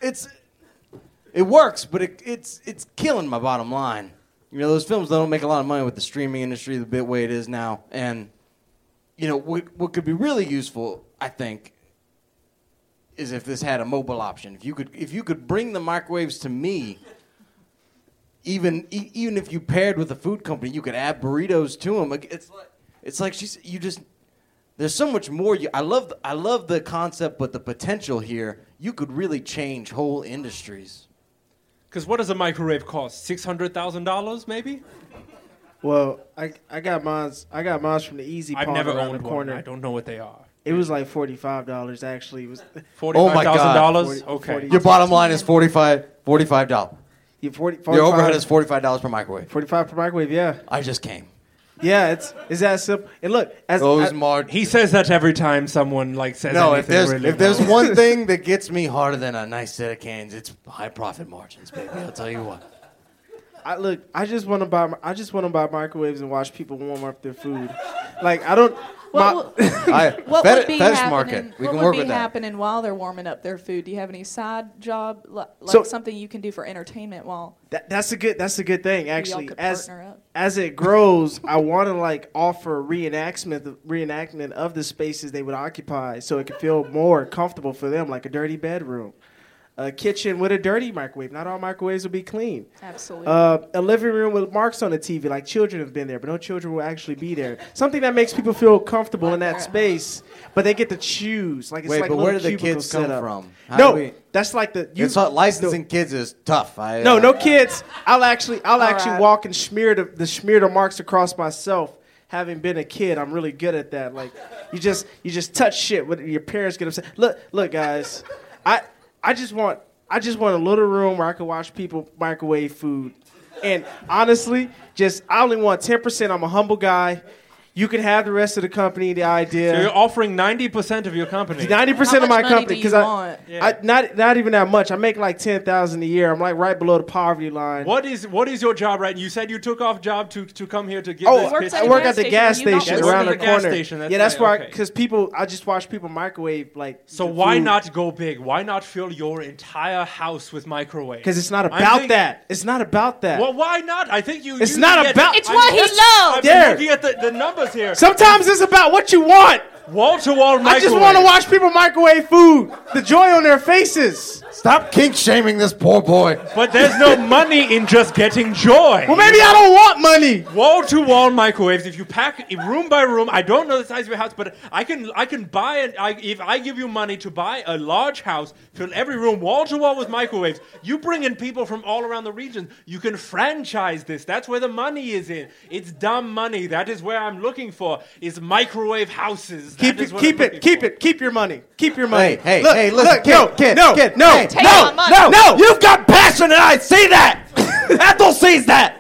It works, but it's killing my bottom line. You know, those films don't make a lot of money with the streaming industry the bit way it is now. And, you know, what could be really useful, I think, is if this had a mobile option. If you could bring the microwaves to me, even if you paired with a food company, you could add burritos to them. It's like there's so much more. I love the concept, but the potential here, you could really change whole industries. Because what does a microwave cost? $600,000 maybe? Well, I got mine from the Easy Pawn I've never around owned the corner. one. I don't know what they are. It was like $45 actually. It was $45,000? Okay. Your bottom line is $45. Yeah, 45, Your overhead is $45 per microwave. 45 per microwave, yeah. I just came. Yeah, it's that simple. And look, he says that every time someone says no. anything. If there's one thing that gets me harder than a nice set of cans, it's high profit margins, baby. I'll tell you what. I just want to buy microwaves and watch people warm up their food. Like I don't. What would be fetish happening? market. We what can would work be with that. happening while they're warming up their food? Do you have any side job, something you can do for entertainment while? That's a good thing actually. Y'all could partner up. As it grows, I want to offer reenactment of the spaces they would occupy, so it could feel more comfortable for them, like a dirty bedroom. A kitchen with a dirty microwave. Not all microwaves will be clean. Absolutely. A living room with marks on the TV, like children have been there, but no children will actually be there. Something that makes people feel comfortable in that space, but they get to choose. Like it's Wait, like but little where do the cubicle kids come setup. from? That's like the. Licensing kids is tough. No kids. I'll actually right. walk and smear the marks across myself. Having been a kid, I'm really good at that. Like you just touch shit when your parents get upset. Look, guys, I just want a little room where I can watch people microwave food. And honestly, I only want 10%. I'm a humble guy. You can have the rest of the company, the idea. So you're offering 90% of your company. 90% of my company because I not even that much. I make like $10,000 a year. I'm like right below the poverty line. What is your job, right? You said you took off job to come here to get this pitch. I work at the gas station around the corner. That's why because I just watch people microwave So why not go big? Why not fill your entire house with microwaves? Because it's not about that. It's not about that. Well, why not? I think you. It's not about. It's what he loves. I'm looking at the numbers here. Sometimes it's about what you want. Wall-to-wall microwave. I just want to watch people microwave food. The joy on their faces. Stop kink shaming this poor boy. But there's no money in just getting joy. Well, maybe I don't want money. Wall-to-wall microwaves. If you pack room by room, I don't know the size of your house, but I can buy it. If I give you money to buy a large house, fill every room wall-to-wall with microwaves, you bring in people from all around the region. You can franchise this. That's where the money is in. It's dumb money. That is where I'm looking for. Is microwave houses. Keep it. Keep your money. Keep your money. Hey, listen, kid. No. You've got passion, and I see that. Ethel sees that.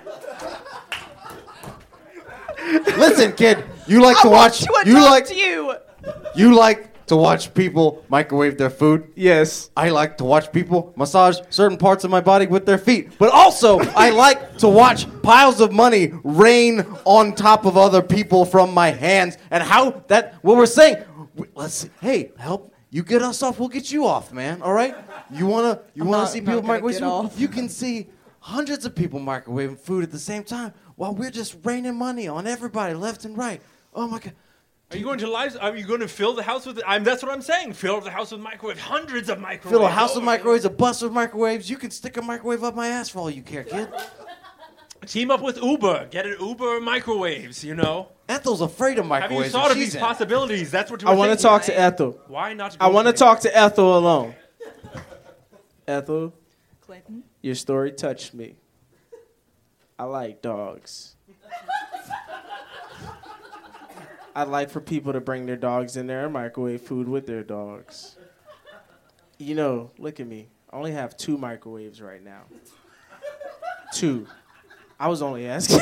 Listen, kid. You like to watch. You like to watch people microwave their food. Yes. I like to watch people massage certain parts of my body with their feet. But also, I like to watch piles of money rain on top of other people from my hands. And what we're saying, let's see, hey, help. You get us off, we'll get you off, man. All right? You wanna see people microwave food? You can see hundreds of people microwaving food at the same time while we're just raining money on everybody left and right. Oh my God. Are you going to fill the house with? That's what I'm saying. Fill the house with microwaves. Hundreds of microwaves. Fill a house with microwaves, a bus with microwaves. You can stick a microwave up my ass for all you care, kid. Team up with Uber. Get an Uber microwaves. You know. Ethel's afraid of Have microwaves. you thought of and these she's in. possibilities? That's what I want to talk to Ethel. Why not? I want to talk to Ethel alone. Ethel, Clinton. your story touched me. I like dogs. I'd like for people to bring their dogs in there and microwave food with their dogs. You know, look at me. I only have 2 microwaves right now. 2. I was only asking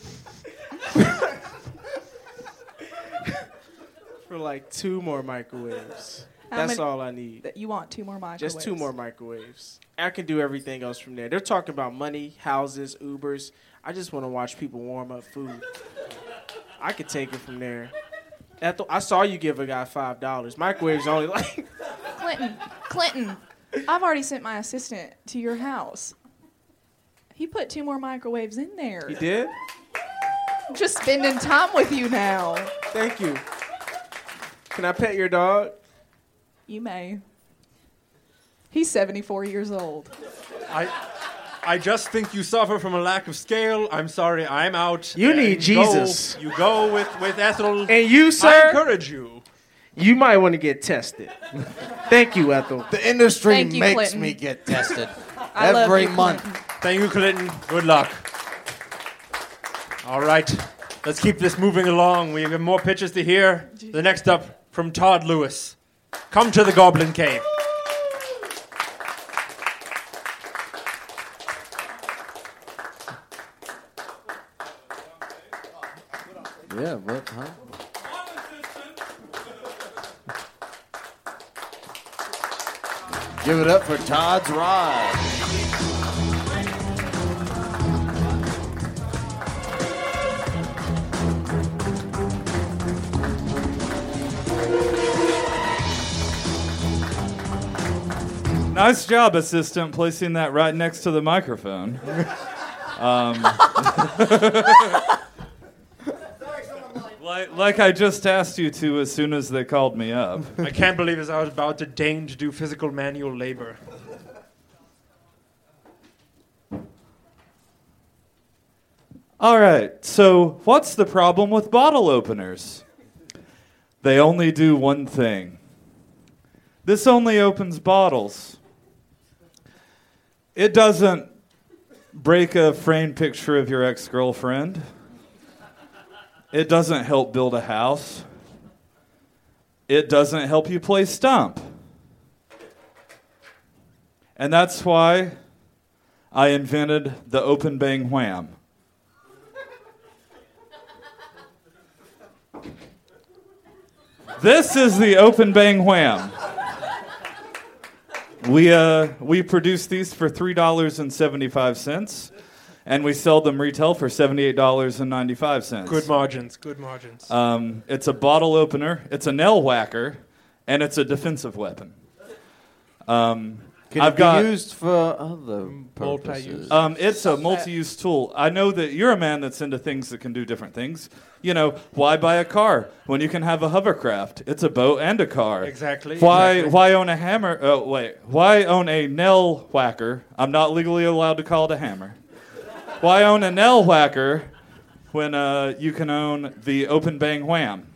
for like 2 more microwaves. That's all I need. You want 2 more microwaves? Just 2 more microwaves. I can do everything else from there. They're talking about money, houses, Ubers. I just want to watch people warm up food. I could take it from there. Ethel, I saw you give a guy $5. Microwaves only like... Clinton, I've already sent my assistant to your house. He put 2 more microwaves in there. He did? Just spending time with you now. Thank you. Can I pet your dog? You may. He's 74 years old. I just think you suffer from a lack of scale. I'm sorry, I'm out. You need Jesus. You go with Ethel. And you, sir? I encourage you. You might want to get tested. Thank you, Ethel. The industry Thank you, makes Clinton. me get tested I love every you, month. Clinton. Thank you, Clinton. Good luck. All right, let's keep this moving along. We have more pitches to hear. The next up from Todd Lewis. Come to the Goblin Cave. Yeah, what, huh? Give it up for Todd's Ride. Nice job, assistant, placing that right next to the microphone. Like I just asked you to as soon as they called me up. I can't believe I was about to deign to do physical manual labor. All right, so what's the problem with bottle openers? They only do one thing. This only opens bottles. It doesn't break a framed picture of your ex-girlfriend. It doesn't help build a house. It doesn't help you play stump. And that's why I invented the open bang wham. This is the open bang wham. We produce these for $3.75, and we sell them retail for $78.95. Good margins, good margins. It's a bottle opener, it's a nail whacker, and it's a defensive weapon. Can it be used for other purposes? It's a multi-use tool. I know that you're a man that's into things that can do different things. You know, why buy a car when you can have a hovercraft? It's a boat and a car. Exactly. Why own a hammer? Oh, wait. Why own a nail whacker? I'm not legally allowed to call it a hammer. Why own a nail whacker when you can own the open bang wham?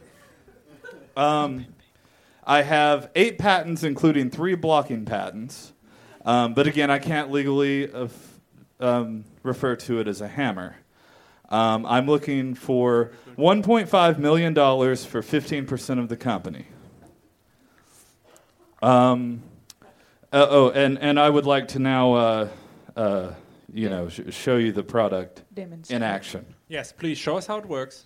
I have 8 patents, including 3 blocking patents. But again, I can't legally refer to it as a hammer. I'm looking for $1.5 million for 15% of the company. And I would like to now, show you the product in action. Yes, please show us how it works.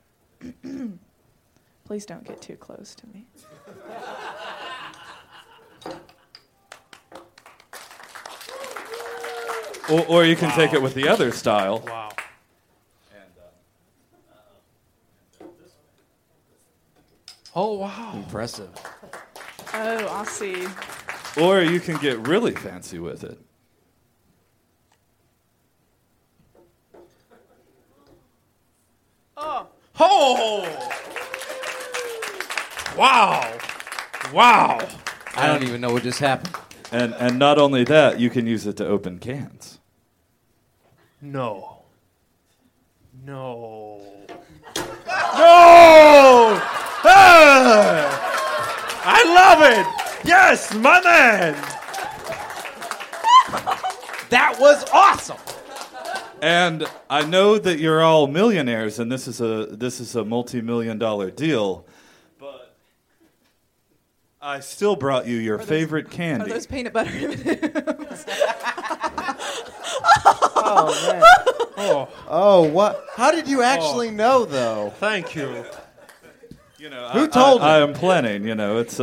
Please don't get too close to me. Or you can take it with the other style. Wow. Oh, wow. Impressive. Oh, I see. Or you can get really fancy with it. Oh! Wow. Wow. I don't even know what just happened. And not only that, you can use it to open cans. No. No. No! Ah! I love it! Yes, my man! That was awesome. And I know that you're all millionaires, and this is a multi-million-dollar deal. But I still brought you your favorite candy. Are those peanut butter M&Ms? Oh man. Oh, what? How did you actually know, though? Thank you. You know, Who told you? I am planning. It's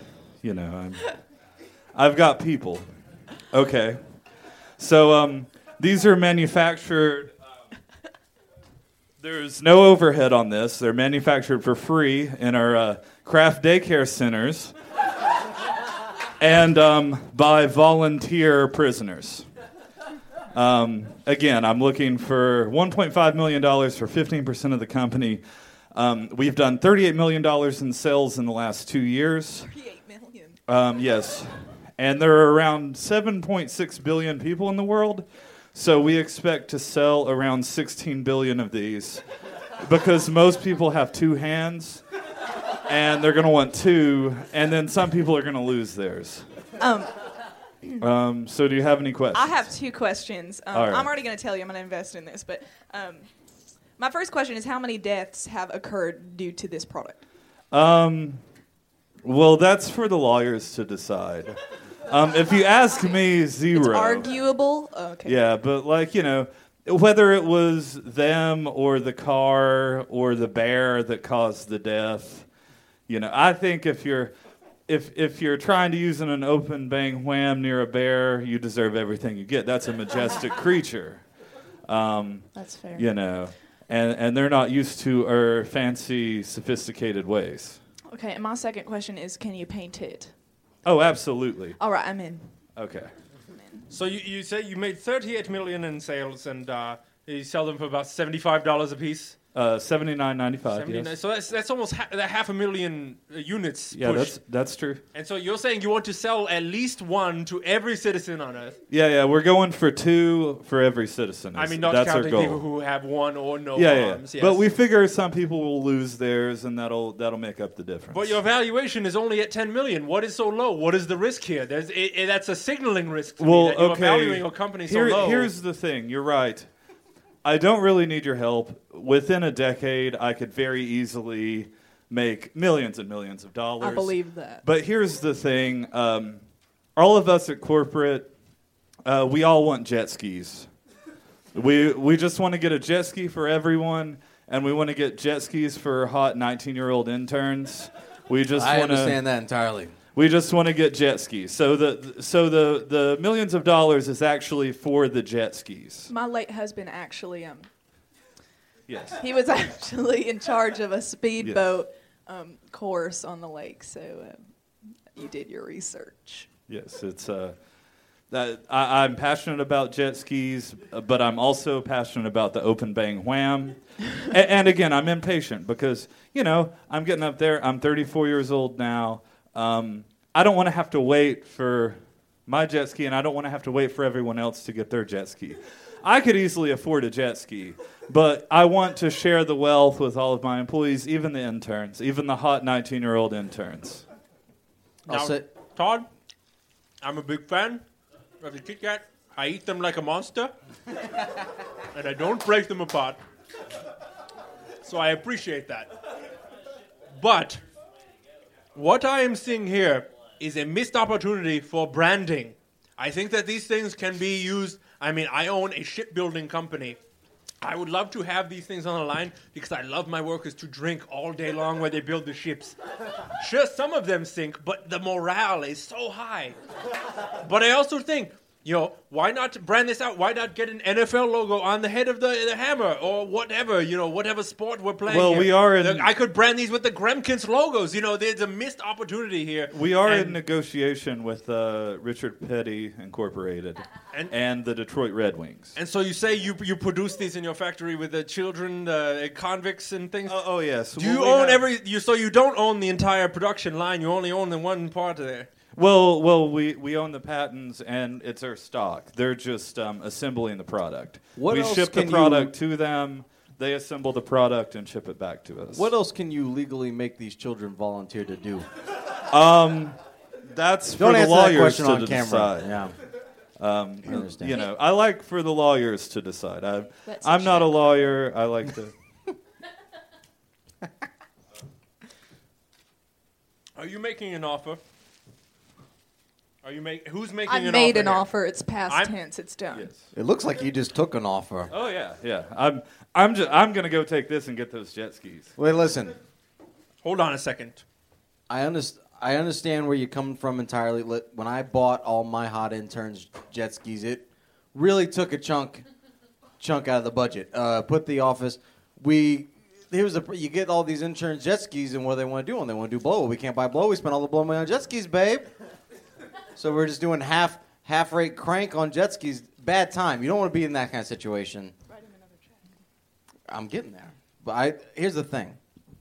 I've got people. Okay, so these are manufactured. There's no overhead on this. They're manufactured for free in our craft daycare centers, and by volunteer prisoners. Again, I'm looking for $1.5 million for 15% of the company. We've done $38 million in sales in the last 2 years. 38 million. Yes. And there are around 7.6 billion people in the world. So we expect to sell around 16 billion of these because most people have 2 hands and they're going to want 2, and then some people are going to lose theirs. So do you have any questions? I have 2 questions. All right. I'm already going to tell you I'm going to invest in this, but my first question is how many deaths have occurred due to this product? Well, that's for the lawyers to decide. If you ask me, 0. It's arguable? Oh, okay. Yeah, but whether it was them or the car or the bear that caused the death, I think if you're trying to use an open bang wham near a bear, you deserve everything you get. That's a majestic creature. That's fair. And they're not used to our fancy, sophisticated ways. Okay, and my second question is, can you paint it? Oh, absolutely. All right, I'm in. Okay. So you say you made 38 million in sales, and you sell them for about $75 a piece. $79.95. Yes. So that's almost half a million units. Yeah, pushed. that's true. And so you're saying you want to sell at least 1 to every citizen on Earth. Yeah, we're going for 2 for every citizen. I mean, not that's counting our goal. people who have 1 or no Yeah. arms. Yes. But we figure some people will lose theirs, and that'll make up the difference. But your valuation is only at 10 million. What is so low? What is the risk here? That's a signaling risk to me that you're valuing your company so low. Here's the thing. You're right. I don't really need your help. Within a decade, I could very easily make millions and millions of dollars. I believe that. But here's the thing. All of us at corporate, we all want jet skis. We just want to get a jet ski for everyone, and we want to get jet skis for hot 19-year-old interns. I understand that entirely. We just want to get jet skis. So the millions of dollars is actually for the jet skis. My late husband actually, Yes. he was actually in charge of a speedboat course on the lake. So you did your research. Yes, it's I'm passionate about jet skis, but I'm also passionate about the open bang wham. And again, I'm impatient because I'm getting up there. I'm 34 years old now. I don't want to have to wait for my jet ski, and I don't want to have to wait for everyone else to get their jet ski. I could easily afford a jet ski, but I want to share the wealth with all of my employees, even the interns, even the hot 19-year-old interns. Now, Todd, I'm a big fan of the Kit Kat. I eat them like a monster, and I don't break them apart. So I appreciate that. But what I am seeing here is a missed opportunity for branding. I think that these things can be used. I mean, I own a shipbuilding company. I would love to have these things on the line because I love my workers to drink all day long while they build the ships. Sure, some of them sink, but the morale is so high. But I also think why not brand this out? Why not get an NFL logo on the head of the hammer or whatever, whatever sport we're playing? Well, here. we are in- I could brand these with the Gremkins logos. There's a missed opportunity here. We are in negotiation with Richard Petty Incorporated and the Detroit Red Wings. And so you say you produce these in your factory with the children, convicts and things? Oh yes. Do you own so you don't own the entire production line, you only own the one part of there? Well, we own the patents, and it's our stock. They're just assembling the product. What we else ship the can product to them. They assemble the product and ship it back to us. What else can you legally make these children volunteer to do? That's Don't for the answer that lawyers question to on camera. decide. Yeah. I understand. I like for the lawyers to decide. That's I'm a not a check. lawyer. I like to. Are you making an offer? Who's making I an offer? made an here? offer. It's past I'm- tense. It's done. Yes. It looks like you just took an offer. Oh yeah. I'm gonna go take this and get those jet skis. Wait, listen. Hold on a second. I understand where you're coming from entirely. When I bought all my hot interns jet skis, it really took a chunk out of the budget. Put the office. You get all these interns jet skis, and what do they want to do? And they want to do blow. Well, we can't buy blow. We spent all the blow money on jet skis, babe. So we're just doing half rate crank on jet skis. Bad time. You don't want to be in that kind of situation. Write him another check. I'm getting there. But here's the thing.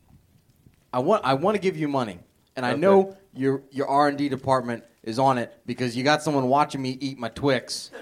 I want to give you money, and I know your R&D department is on it because you got someone watching me eat my Twix.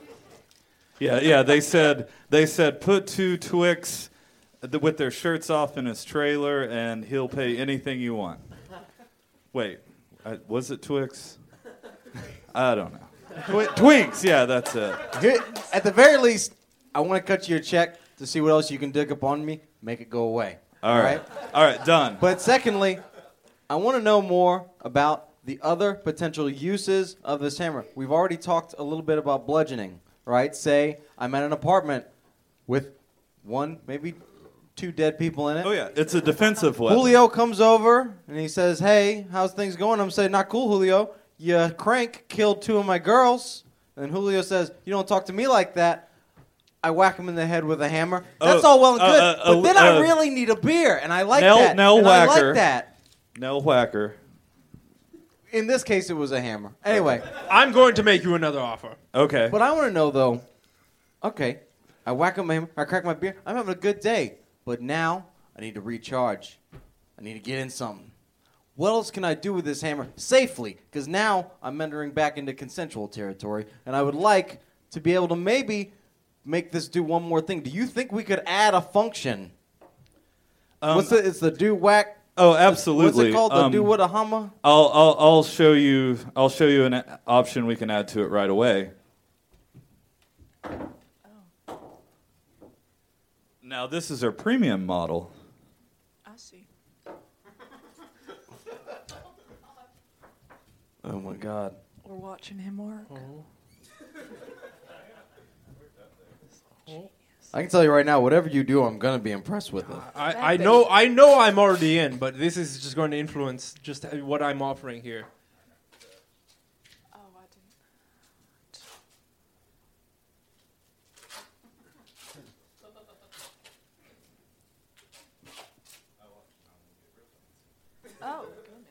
Yeah. They said put 2 Twix with their shirts off in his trailer, and he'll pay anything you want. Wait, was it Twix? I don't know. Twinks, yeah, that's it. At the very least, I want to cut you a check to see what else you can dig up on me, make it go away. All right, done. But secondly, I want to know more about the other potential uses of this hammer. We've already talked a little bit about bludgeoning, right? Say I'm at an apartment with 1, maybe 2 dead people in it. Oh yeah, it's a defensive weapon. Julio comes over and he says, "Hey, how's things going?" I'm saying, "Not cool, Julio. You crank killed 2 of my girls." And Julio says, "You don't talk to me like that." I whack him in the head with a hammer. That's all well and good, but then I really need a beer, and I like that. Nell and Whacker. I like that. Nell Whacker. In this case, it was a hammer. Anyway, I'm going to make you another offer. Okay. but I want to know though. Okay, I whack him, I crack my beer. I'm having a good day, but now I need to recharge. I need to get in something. What else can I do with this hammer safely? Because now I'm entering back into consensual territory, and I would like to be able to maybe make this do one more thing. Do you think we could add a function? It's the do whack. Oh, absolutely. What's it called? The do what a hummer? I'll show you an option we can add to it right away. Now this is our premium model. I see. Oh my God. We're watching him work. I can tell you right now, whatever you do, I'm gonna be impressed with it. I know I'm already in, but this is just going to influence just what I'm offering here. Oh, I didn't. Oh,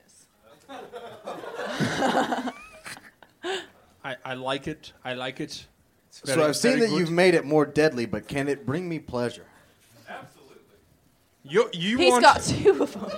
goodness. I like it. I like it. It's So very- I've seen very that good. you've made it more deadly, but can it bring me pleasure? You He's want got 2 of them.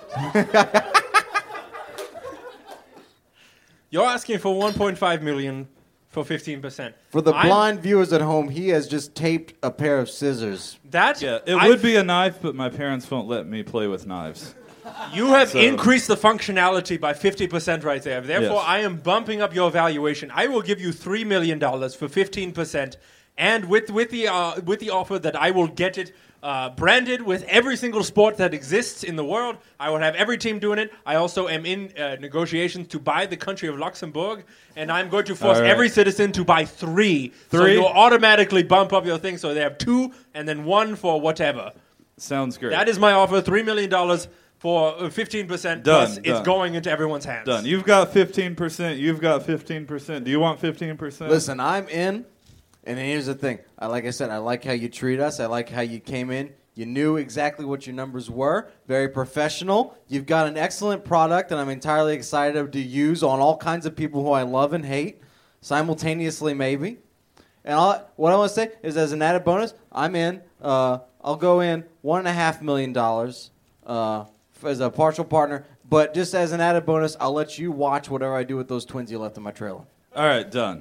You're asking for 1.5 million for 15%. For the blind viewers at home, he has just taped a pair of scissors. That Yeah, it would be a knife, but my parents won't let me play with knives. You have So- increased the functicality by 50% right there. Therefore, Yes. I am bumping up your valuation. I will give you $3 million for 15%, and with the offer that I will get it branded with every single sport that exists in the world. I will have every team doing it. I also am in negotiations to buy the country of Luxembourg, and I'm going to force All right. every citizen to buy 3. So 3? you'll automatically bump up your thing. So they have 2 and then 1 for whatever. Sounds great. That is my offer, $3 million for 15%. Done, Plus, it's done. going into everyone's hands. Done. You've got 15%. You've got 15%. Do you want 15%? Listen, I'm in, and here's the thing. Like I said, I like how you treat us. I like how you came in. You knew exactly what your numbers were. Very professional. You've got an excellent product, and I'm entirely excited to use on all kinds of people who I love and hate, simultaneously maybe. And what I want to say is, as an added bonus, I'm in. I'll go in $1.5 million as a partial partner. But just as an added bonus, I'll let you watch whatever I do with those twins you left in my trailer. All right, done.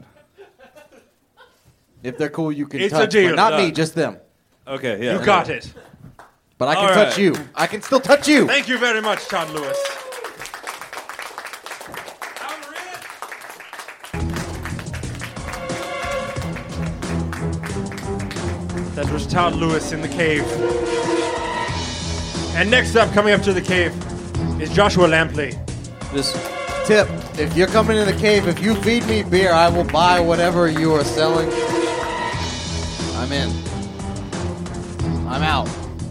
If they're cool, you can It's touch. a deal. But not Done. me, just them. Okay, yeah. You got it. But I can All touch right. you. I can still touch you. Thank you very much, Todd Lewis. That was Todd Lewis in the cave. And next up, coming up to the cave, is Joshua Lampley. Just tip, if you're coming in the cave, if you feed me beer, I will buy whatever you are selling. I'm in. I'm out.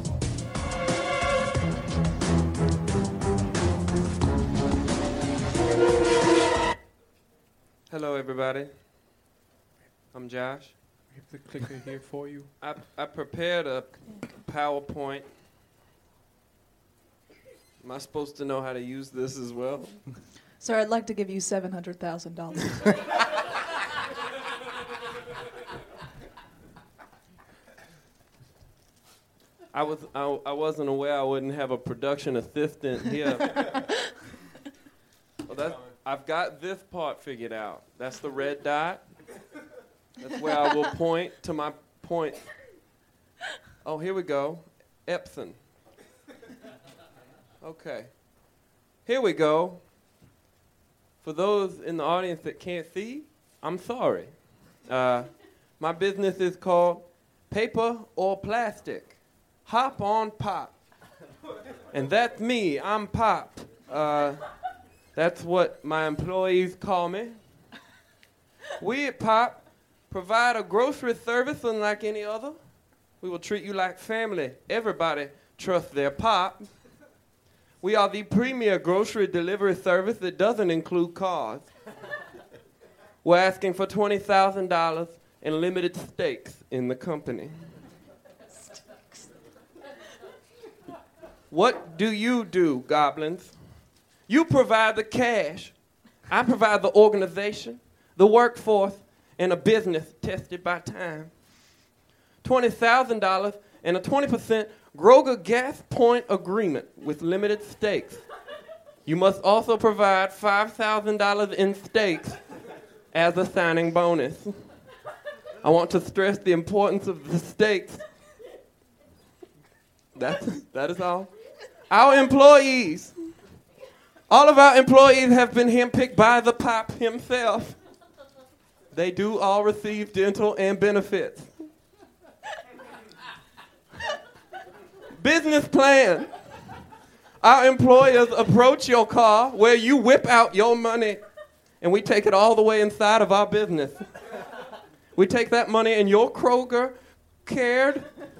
Hello, everybody. I'm Josh. I have the clicker here for you. I prepared a PowerPoint. Am I supposed to know how to use this as well? Sir, I'd like to give you $700,000. I wasn't aware I wouldn't have a production assistant here. Well, I've got this part figured out. That's the red dot. That's where I will point to my point. Oh, here we go. Epson. Okay. Here we go. For those in the audience that can't see, I'm sorry. My business is called Paper or Plastic. Hop on Pop. And that's me. I'm Pop. That's what my employees call me. We at Pop provide a grocery service unlike any other. We will treat you like family. Everybody trusts their Pop. We are the premier grocery delivery service that doesn't include cars. We're asking for $20,000 and limited stakes in the company. What do you do, goblins? You provide the cash. I provide the organization, the workforce, and a business tested by time. $20,000 and a 20% Groger gas point agreement with limited stakes. You must also provide $5,000 in stakes as a signing bonus. I want to stress the importance of the stakes. That is all. Our employees, all of our employees have been handpicked by the Pop himself. They do all receive dental and benefits. Business plan. Our employers approach your car where you whip out your money and we take it all the way inside of our business. We take that money and your Kroger cared.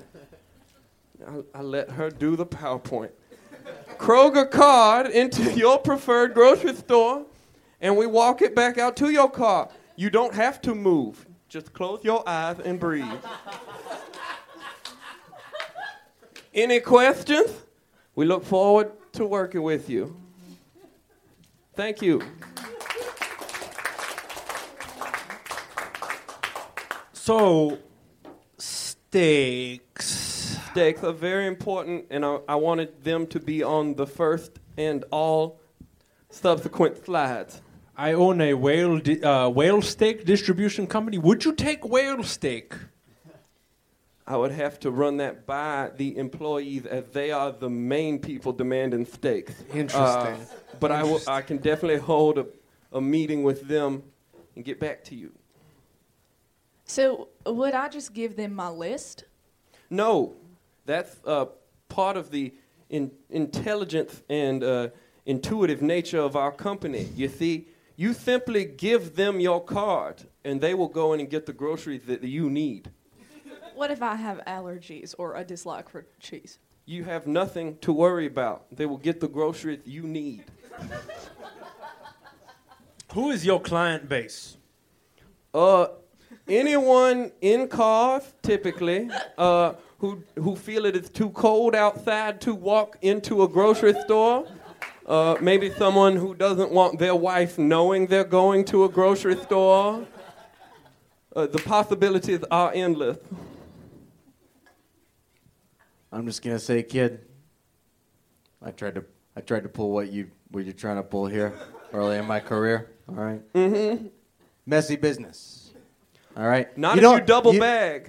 I let her do the PowerPoint. Kroger card into your preferred grocery store and we walk it back out to your car. You don't have to move. Just close your eyes and breathe. Any questions? We look forward to working with you. Thank you. So, steaks. Steaks are very important, and I wanted them to be on the first and all subsequent slides. I own a whale steak distribution company. Would you take whale steak? I would have to run that by the employees as they are the main people demanding steaks. Interesting. But I can definitely hold a meeting with them and get back to you. So, would I just give them my list? No, that's part of the intelligence and intuitive nature of our company. You see, you simply give them your card, and they will go in and get the groceries that you need. What if I have allergies or a dislike for cheese? you have nothing to worry about. They will get the groceries you need. Who is your client base? Anyone in cars, typically, who feel it is too cold outside to walk into a grocery store. Maybe someone who doesn't want their wife knowing they're going to a grocery store. The possibilities are endless. I'm just gonna say, kid, I tried to pull what you're trying to pull here early in my career. All right. Mm-hmm. Messy business. All right. Not if you double bag.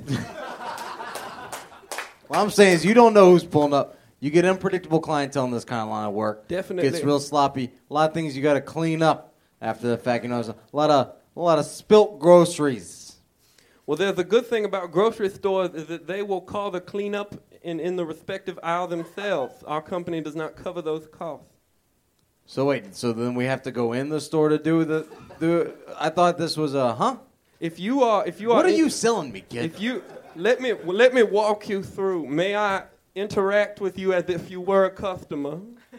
What I'm saying is, you don't know who's pulling up. You get unpredictable clientele in this kind of line of work. Definitely. Gets real sloppy. A lot of things you got to clean up after the fact. You know, there's a lot of spilt groceries. Well, there's a good thing about grocery stores is that they will call the cleanup in the respective aisle themselves. Our company does not cover those costs. So wait, so then we have to go in the store to do the I thought this was a If you are What are you selling me, kid? If you let me walk you through. May I interact with you as if you were a customer?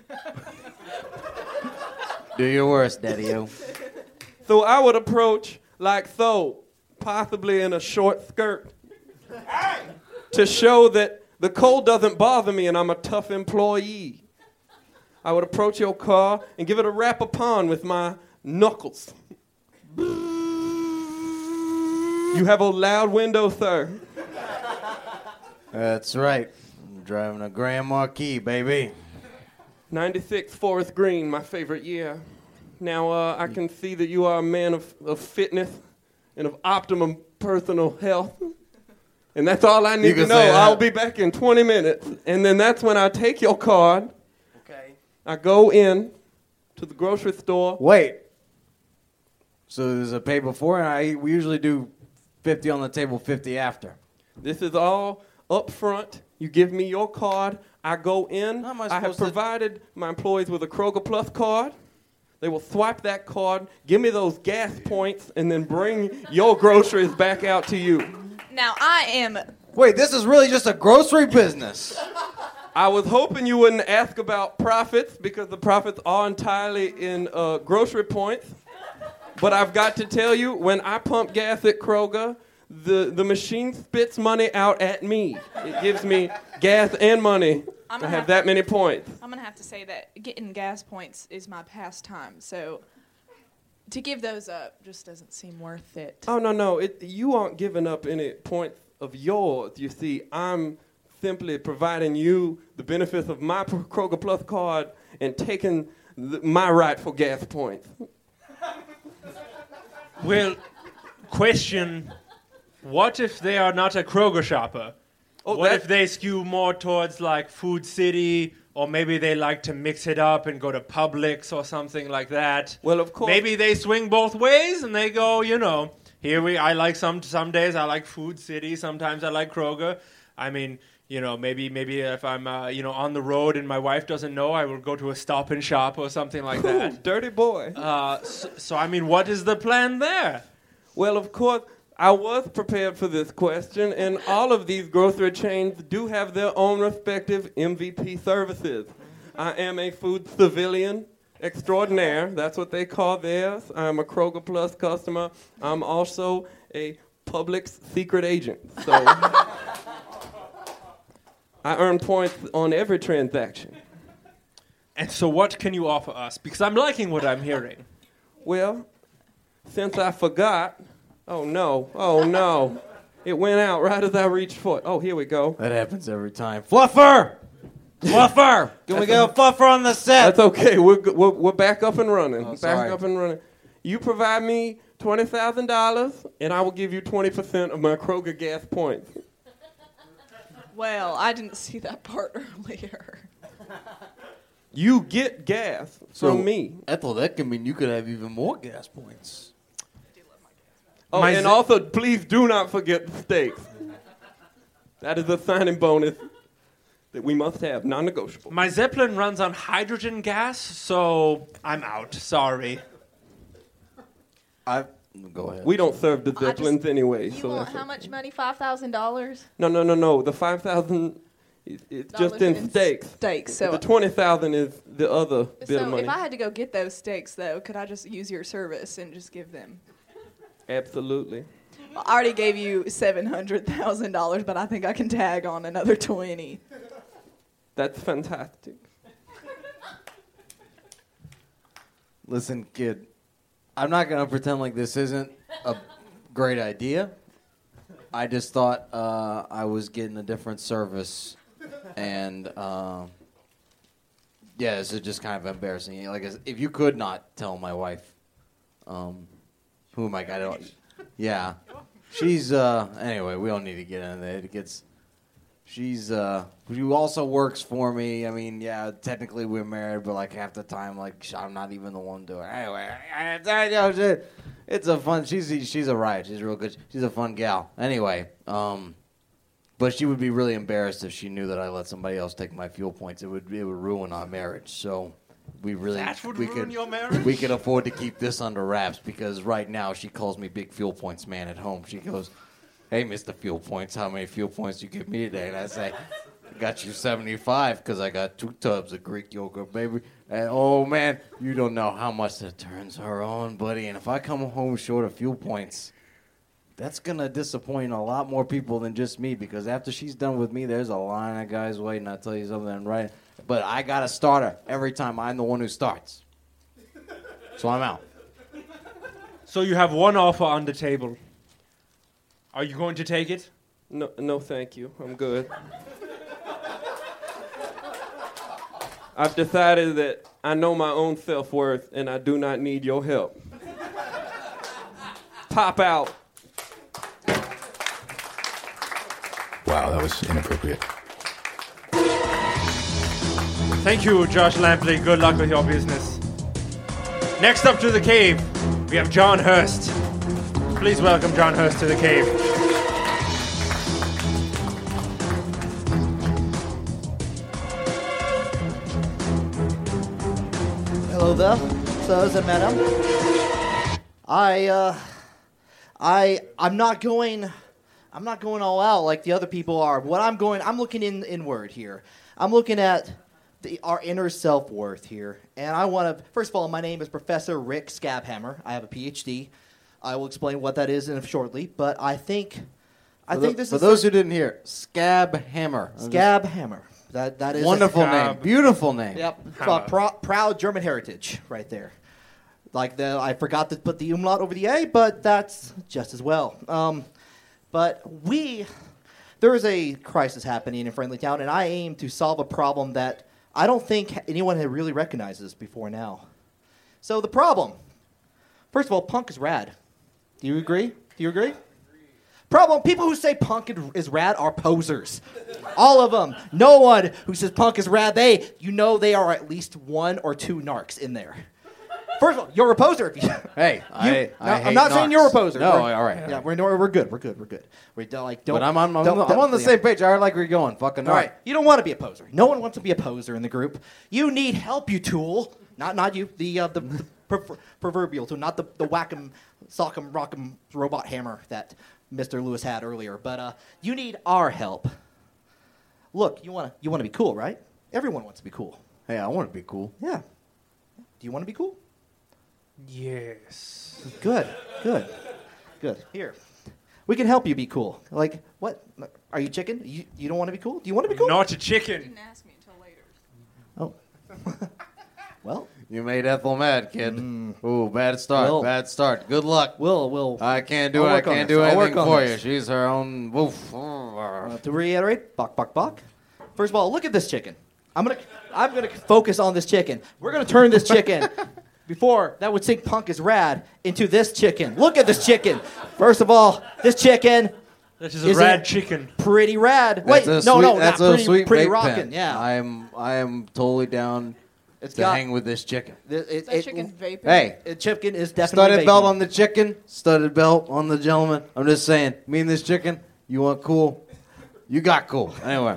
Do your worst, Daddy-o. So I would approach like so, possibly in a short skirt, to show that the cold doesn't bother me and I'm a tough employee. I would approach your car and give it a rap upon with my knuckles. You have a loud window, sir. That's right. I'm driving a Grand Marquis, baby. 96 Forest Green, my favorite year. Now, I can see that you are a man of fitness and of optimum personal health. And that's all I need to know. I'll be back in 20 minutes. And then that's when I take your card. Okay. I go in to the grocery store. Wait. So there's a pay before, and we usually do 50 on the table, 50 after. This is all up front. You give me your card. I go in. I have provided my employees with a Kroger Plus card. They will swipe that card, give me those gas points, and then bring your groceries back out to you. Now, I am... Wait, this is really just a grocery business. I was hoping you wouldn't ask about profits, because the profits are entirely in grocery points. But I've got to tell you, when I pump gas at Kroger, the machine spits money out at me. It gives me gas and money. I have that many points. I'm going to have to say that getting gas points is my pastime. So to give those up just doesn't seem worth it. Oh, no. You aren't giving up any points of yours. You see, I'm simply providing you the benefits of my Kroger Plus card and taking my rightful gas points. Well, question, what if they are not a Kroger shopper? What if they skew more towards like Food City, or maybe they like to mix it up and go to Publix or something like that? Well, of course. Maybe they swing both ways and they go, I like some days I like Food City, sometimes I like Kroger. I mean, maybe if I'm, on the road and my wife doesn't know, I will go to a Stop and Shop or something like that. Dirty boy. So, what is the plan there? Well, of course, I was prepared for this question, and all of these grocery chains do have their own respective MVP services. I am a food civilian extraordinaire. That's what they call theirs. I'm a Kroger Plus customer. I'm also a Publix secret agent. So I earn points on every transaction. And so what can you offer us? Because I'm liking what I'm hearing. Well, since I forgot... Oh, no. It went out right as I reached for it. Oh, here we go. That happens every time. Fluffer! Fluffer! Can we get a fluffer on the set? That's okay. We're back up and running. Oh, back up and running. You provide me $20,000, and I will give you 20% of my Kroger gas points. Well, I didn't see that part earlier. You get gas from me. Ethel, that can mean you could have even more gas points. Oh, and also, please do not forget the steaks. That is a signing bonus that we must have, non-negotiable. My Zeppelin runs on hydrogen gas, so I'm out. Sorry. Go ahead. We don't serve the Zeppelins anyway. You want how much money? $5,000? No. The $5,000 It's Not just living in steaks. Steaks. So The 20,000 is the other bit of So money. if I had to go get those steaks, though, could I just use your service and just give them? Absolutely. I already gave you $700,000, but I think I can tag on another 20. That's fantastic. Listen, kid, I'm not going to pretend like this isn't a great idea. I just thought I was getting a different service, and yeah, this is just kind of embarrassing. Like, if you could not tell my wife, who am I? I don't. Yeah, she's anyway. We don't need to get into it. It gets. She's she also works for me. I mean, yeah, technically we're married, but like half the time, like I'm not even the one doing it. Anyway, it's a fun. She's a riot. She's real good. She's a fun gal. Anyway, but she would be really embarrassed if she knew that I let somebody else take my fuel points. It would ruin our marriage. So we really That would ruin your marriage? We could afford to keep this under wraps because right now she calls me Big Fuel Points Man at home. She goes, "Hey, Mr. Fuel Points, how many fuel points you give me today?" And I say, "I got you 75 because I got 2 tubs of Greek yogurt, baby." And oh man, you don't know how much that turns her on, buddy. And if I come home short of fuel points, that's gonna disappoint a lot more people than just me because after she's done with me, there's a line of guys waiting. I'll tell you something, right? But I got a starter every time. I'm the one who starts, so I'm out. So you have one offer on the table. Are you going to take it? No, thank you. I'm good. I've decided that I know my own self-worth and I do not need your help. Pop out. Wow, that was inappropriate. Thank you, Josh Lampley. Good luck with your business. Next up to the cave, we have John Hurst. Please welcome John Hurst to the cave. Hello there, sirs and madam. I'm not going all out like the other people are. I'm looking inward here. I'm looking at our inner self-worth here. And I want to, first of all, my name is Professor Rick Scabhammer. I have a PhD. I will explain what that is shortly, but I think this is... For those who didn't hear, Scabhammer. Scabhammer. That is wonderful name. Beautiful name. Yep. It's proud German heritage right there. I forgot to put the umlaut over the A, but that's just as well. But there is a crisis happening in Friendly Town, and I aim to solve a problem that I don't think anyone had really recognizes before now. So the problem, first of all, punk is rad. Do you agree? Problem, people who say punk is rad are posers. All of them. No one who says punk is rad, they are at least 1 or 2 narcs in there. First of all, you're a poser. If you, hey, I'm not saying you're a poser. No, all right. Yeah, we're good. We don't. But I'm on the same page. I like where you're going. Fucking all right. You don't want to be a poser. No one wants to be a poser in the group. You need help, you tool. Not you. The proverbial tool, not the whack-em, sock-em, rock-em robot hammer that Mr. Lewis had earlier. But you need our help. Look, you want to be cool, right? Everyone wants to be cool. Hey, I want to be cool. Yeah. Do you want to be cool? Yes. Good. Here. We can help you be cool. Like, what? Are you chicken? You don't want to be cool? Do you want to be cool? Not a chicken. Didn't ask me until later. Oh. Well. You made Ethel mad, kid. Ooh, bad start. Bad start. Good luck. I can't do anything for you. She's her own woof. To reiterate, bok. First of all, look at this chicken. I'm gonna focus on this chicken. We're gonna turn this chicken before that would think punk is rad into this chicken. Look at this chicken. First of all, this chicken. This is a rad chicken. Pretty rad. Wait, no, that's not pretty, sweet. Pretty vape rocking. pen. Yeah. I am totally down to hang with this chicken. Chicken vaping. Hey, chicken is definitely studded vaping. belt on the chicken. Studded belt on the gentleman. I'm just saying. Me and this chicken. You want cool? You got cool. Anyway.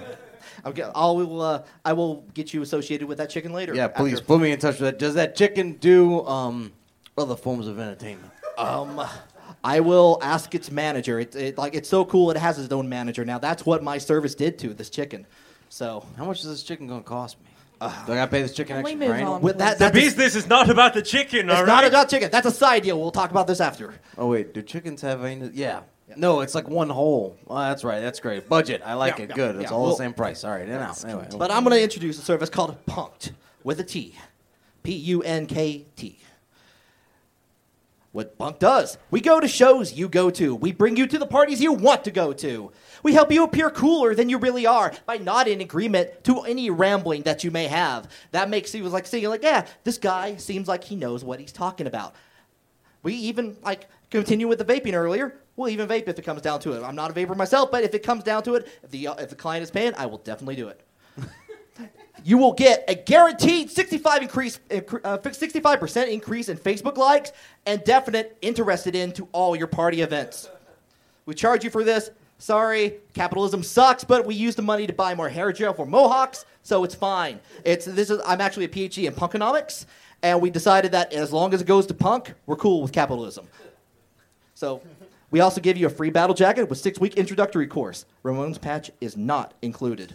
I will get you associated with that chicken later. Yeah, please put me in touch with that. Does that chicken do other forms of entertainment? I will ask its manager. It's so cool. It has its own manager now. That's what my service did to this chicken. So how much is this chicken gonna cost me? Do I gotta pay this chicken Can we extra? move Right? on, with that, The that's a- business is not about the chicken, it's all not right? about chicken. That's a side deal. We'll talk about this after. Oh wait, do chickens have anus? Yeah. No, it's like one whole. Oh, that's right. That's great. Budget. I like it. Good. It's all Well, the same price. All right. Now. Anyway. But I'm going to introduce a service called Punkt with a T. Punkt. What Punkt does, we go to shows you go to. We bring you to the parties you want to go to. We help you appear cooler than you really are by not in agreement to any rambling that you may have. That makes you like seeing like, yeah, this guy seems like he knows what he's talking about. We even like continue with the vaping earlier. We'll even vape if it comes down to it. I'm not a vapor myself, but if it comes down to it, if the client is paying, I will definitely do it. You will get a guaranteed 65% increase in Facebook likes and definite interested in to all your party events. We charge you for this. Sorry, capitalism sucks, but we use the money to buy more hair gel for mohawks, so it's fine. I'm actually a PhD in punkonomics, and we decided that as long as it goes to punk, we're cool with capitalism. So we also give you a free battle jacket with 6-week introductory course. Ramones patch is not included.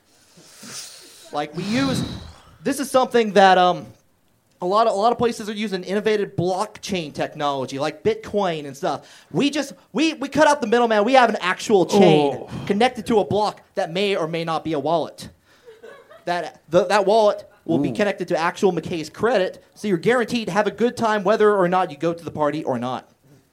Like this is something that a lot of places are using innovative blockchain technology like Bitcoin and stuff. We cut out the middleman. We have an actual chain connected to a block that may or may not be a wallet. That wallet will be connected to actual McKay's credit, so you're guaranteed to have a good time whether or not you go to the party or not.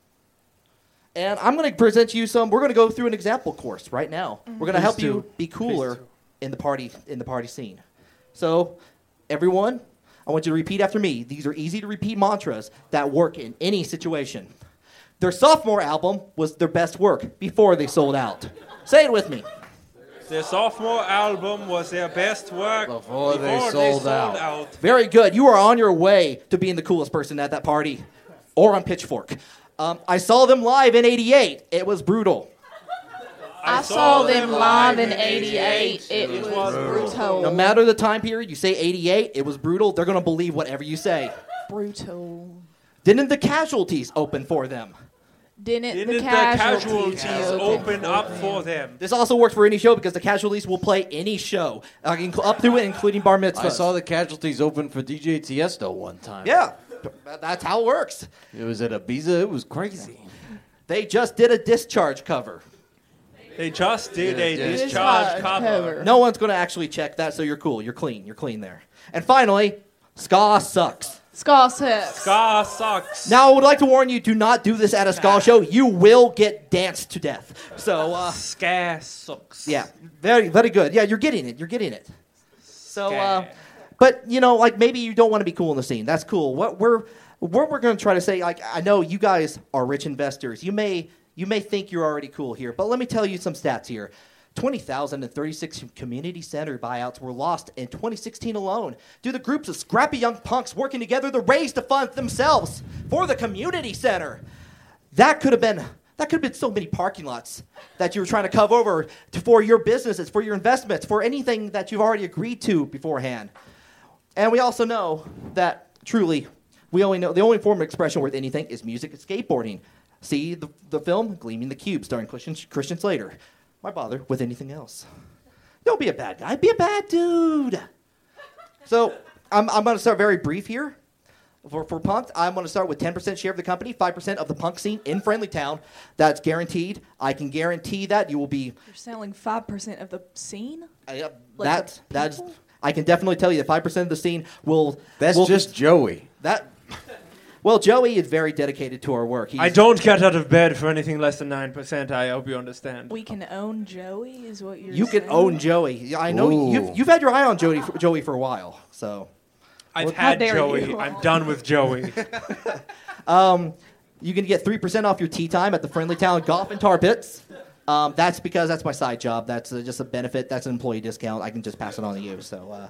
And I'm going to present you we're going to go through an example course right now. We're going to help you be cooler in the party scene. So, everyone, I want you to repeat after me. These are easy to repeat mantras that work in any situation. Their sophomore album was their best work before they sold out. Say it with me. Their sophomore album was their best work Before they sold out. Very good. You are on your way to being the coolest person at that party or on Pitchfork. I saw them live in '88. It was brutal. I saw them live in '88. It was brutal. No matter the time period, you say '88, it was brutal. They're going to believe whatever you say. Brutal. Didn't the Casualties open for them? Didn't the Casualties open up for them? This also works for any show because the Casualties will play any show, up to it, including bar mitzvahs. I saw the Casualties open for DJ Tiesto one time. Yeah, that's how it works. It was at Ibiza. It was crazy. They just did a Discharge cover. They just did a Discharge cover. No one's going to actually check that, so you're cool. You're clean. You're clean there. And finally, ska sucks. Ska sucks. Ska sucks. Now, I would like to warn you, do not do this at a ska show. You will get danced to death. So, ska sucks. Yeah, very, very good. Yeah, you're getting it. You're getting it. So, but, like maybe you don't want to be cool in the scene. That's cool. What we're going to try to say, like, I know you guys are rich investors. You may think you're already cool here, but let me tell you some stats here. 20,036 community center buyouts were lost in 2016 alone due to groups of scrappy young punks working together to raise the funds themselves for the community center. That could have been so many parking lots that you were trying to cover over for your businesses, for your investments, for anything that you've already agreed to beforehand. And we also know that truly, we only know the only form of expression worth anything is music and skateboarding. See the film Gleaming the Cube starring Christian Slater. Why bother with anything else? Don't be a bad guy. Be a bad dude. So I'm going to start very brief here. For Punk, I'm going to start with 10% share of the company, 5% of the punk scene in Friendlytown. That's guaranteed. I can guarantee that you will be. You're selling 5% of the scene? That's. I can definitely tell you that 5% of the scene will. That's just Joey. Well, Joey is very dedicated to our work. I don't get out of bed for anything less than 9%. I hope you understand. We can own Joey, is what you're saying? You can own Joey. I know you've had your eye on Joey for a while. So I've had Joey. I'm done with Joey. You can get 3% off your tea time at the Friendlytown Golf and Tar Pits. That's because that's my side job. That's just a benefit. That's an employee discount. I can just pass it on to you. So.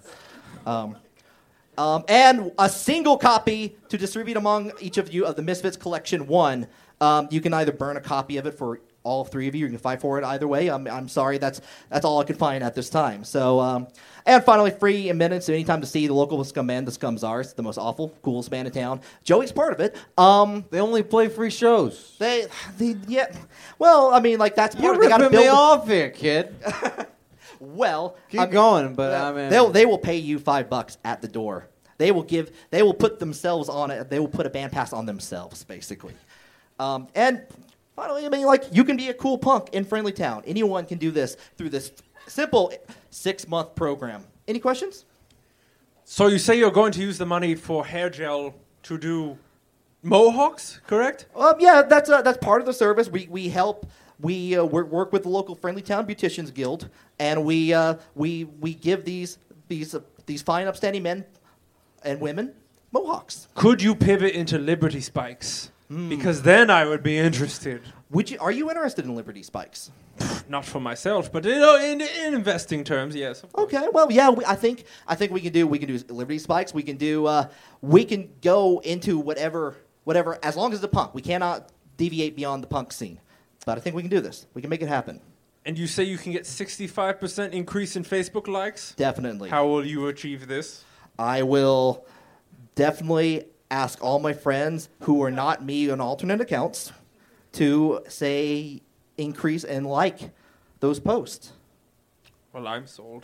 And a single copy to distribute among each of you of the Misfits Collection 1. You can either burn a copy of it for all three of you. You can fight for it either way. I'm sorry, that's all I can find at this time. So, and finally, free admittance anytime to see the local scum band, the Scum's Ours, the most awful, coolest band in town. Joey's part of it. They only play free shows. Yeah. Well, I mean, like that's part You're of it. They gotta ripping me build off here, kid. Well, Keep going, but I mean, they will pay you $5 at the door. They will put themselves on it. They will put a band pass on themselves, basically. And finally, I mean, like, you can be a cool punk in Friendly Town. Anyone can do this through this simple 6-month program. Any questions? So you say you're going to use the money for hair gel to do mohawks, correct? Yeah, that's part of the service. We help. We work with the local Friendly Town Beauticians Guild, and we give these fine, upstanding men and women mohawks. Could you pivot into Liberty Spikes? Because then I would be interested. Are you interested in Liberty Spikes? Not for myself, but in investing terms, yes. Okay, well, yeah, I think we can do Liberty Spikes. We can go into whatever as long as it's a punk. We cannot deviate beyond the punk scene. But I think we can do this. We can make it happen. And you say you can get 65% increase in Facebook likes? Definitely. How will you achieve this? I will definitely ask all my friends who are not me on alternate accounts to say increase and like those posts. Well, I'm sold.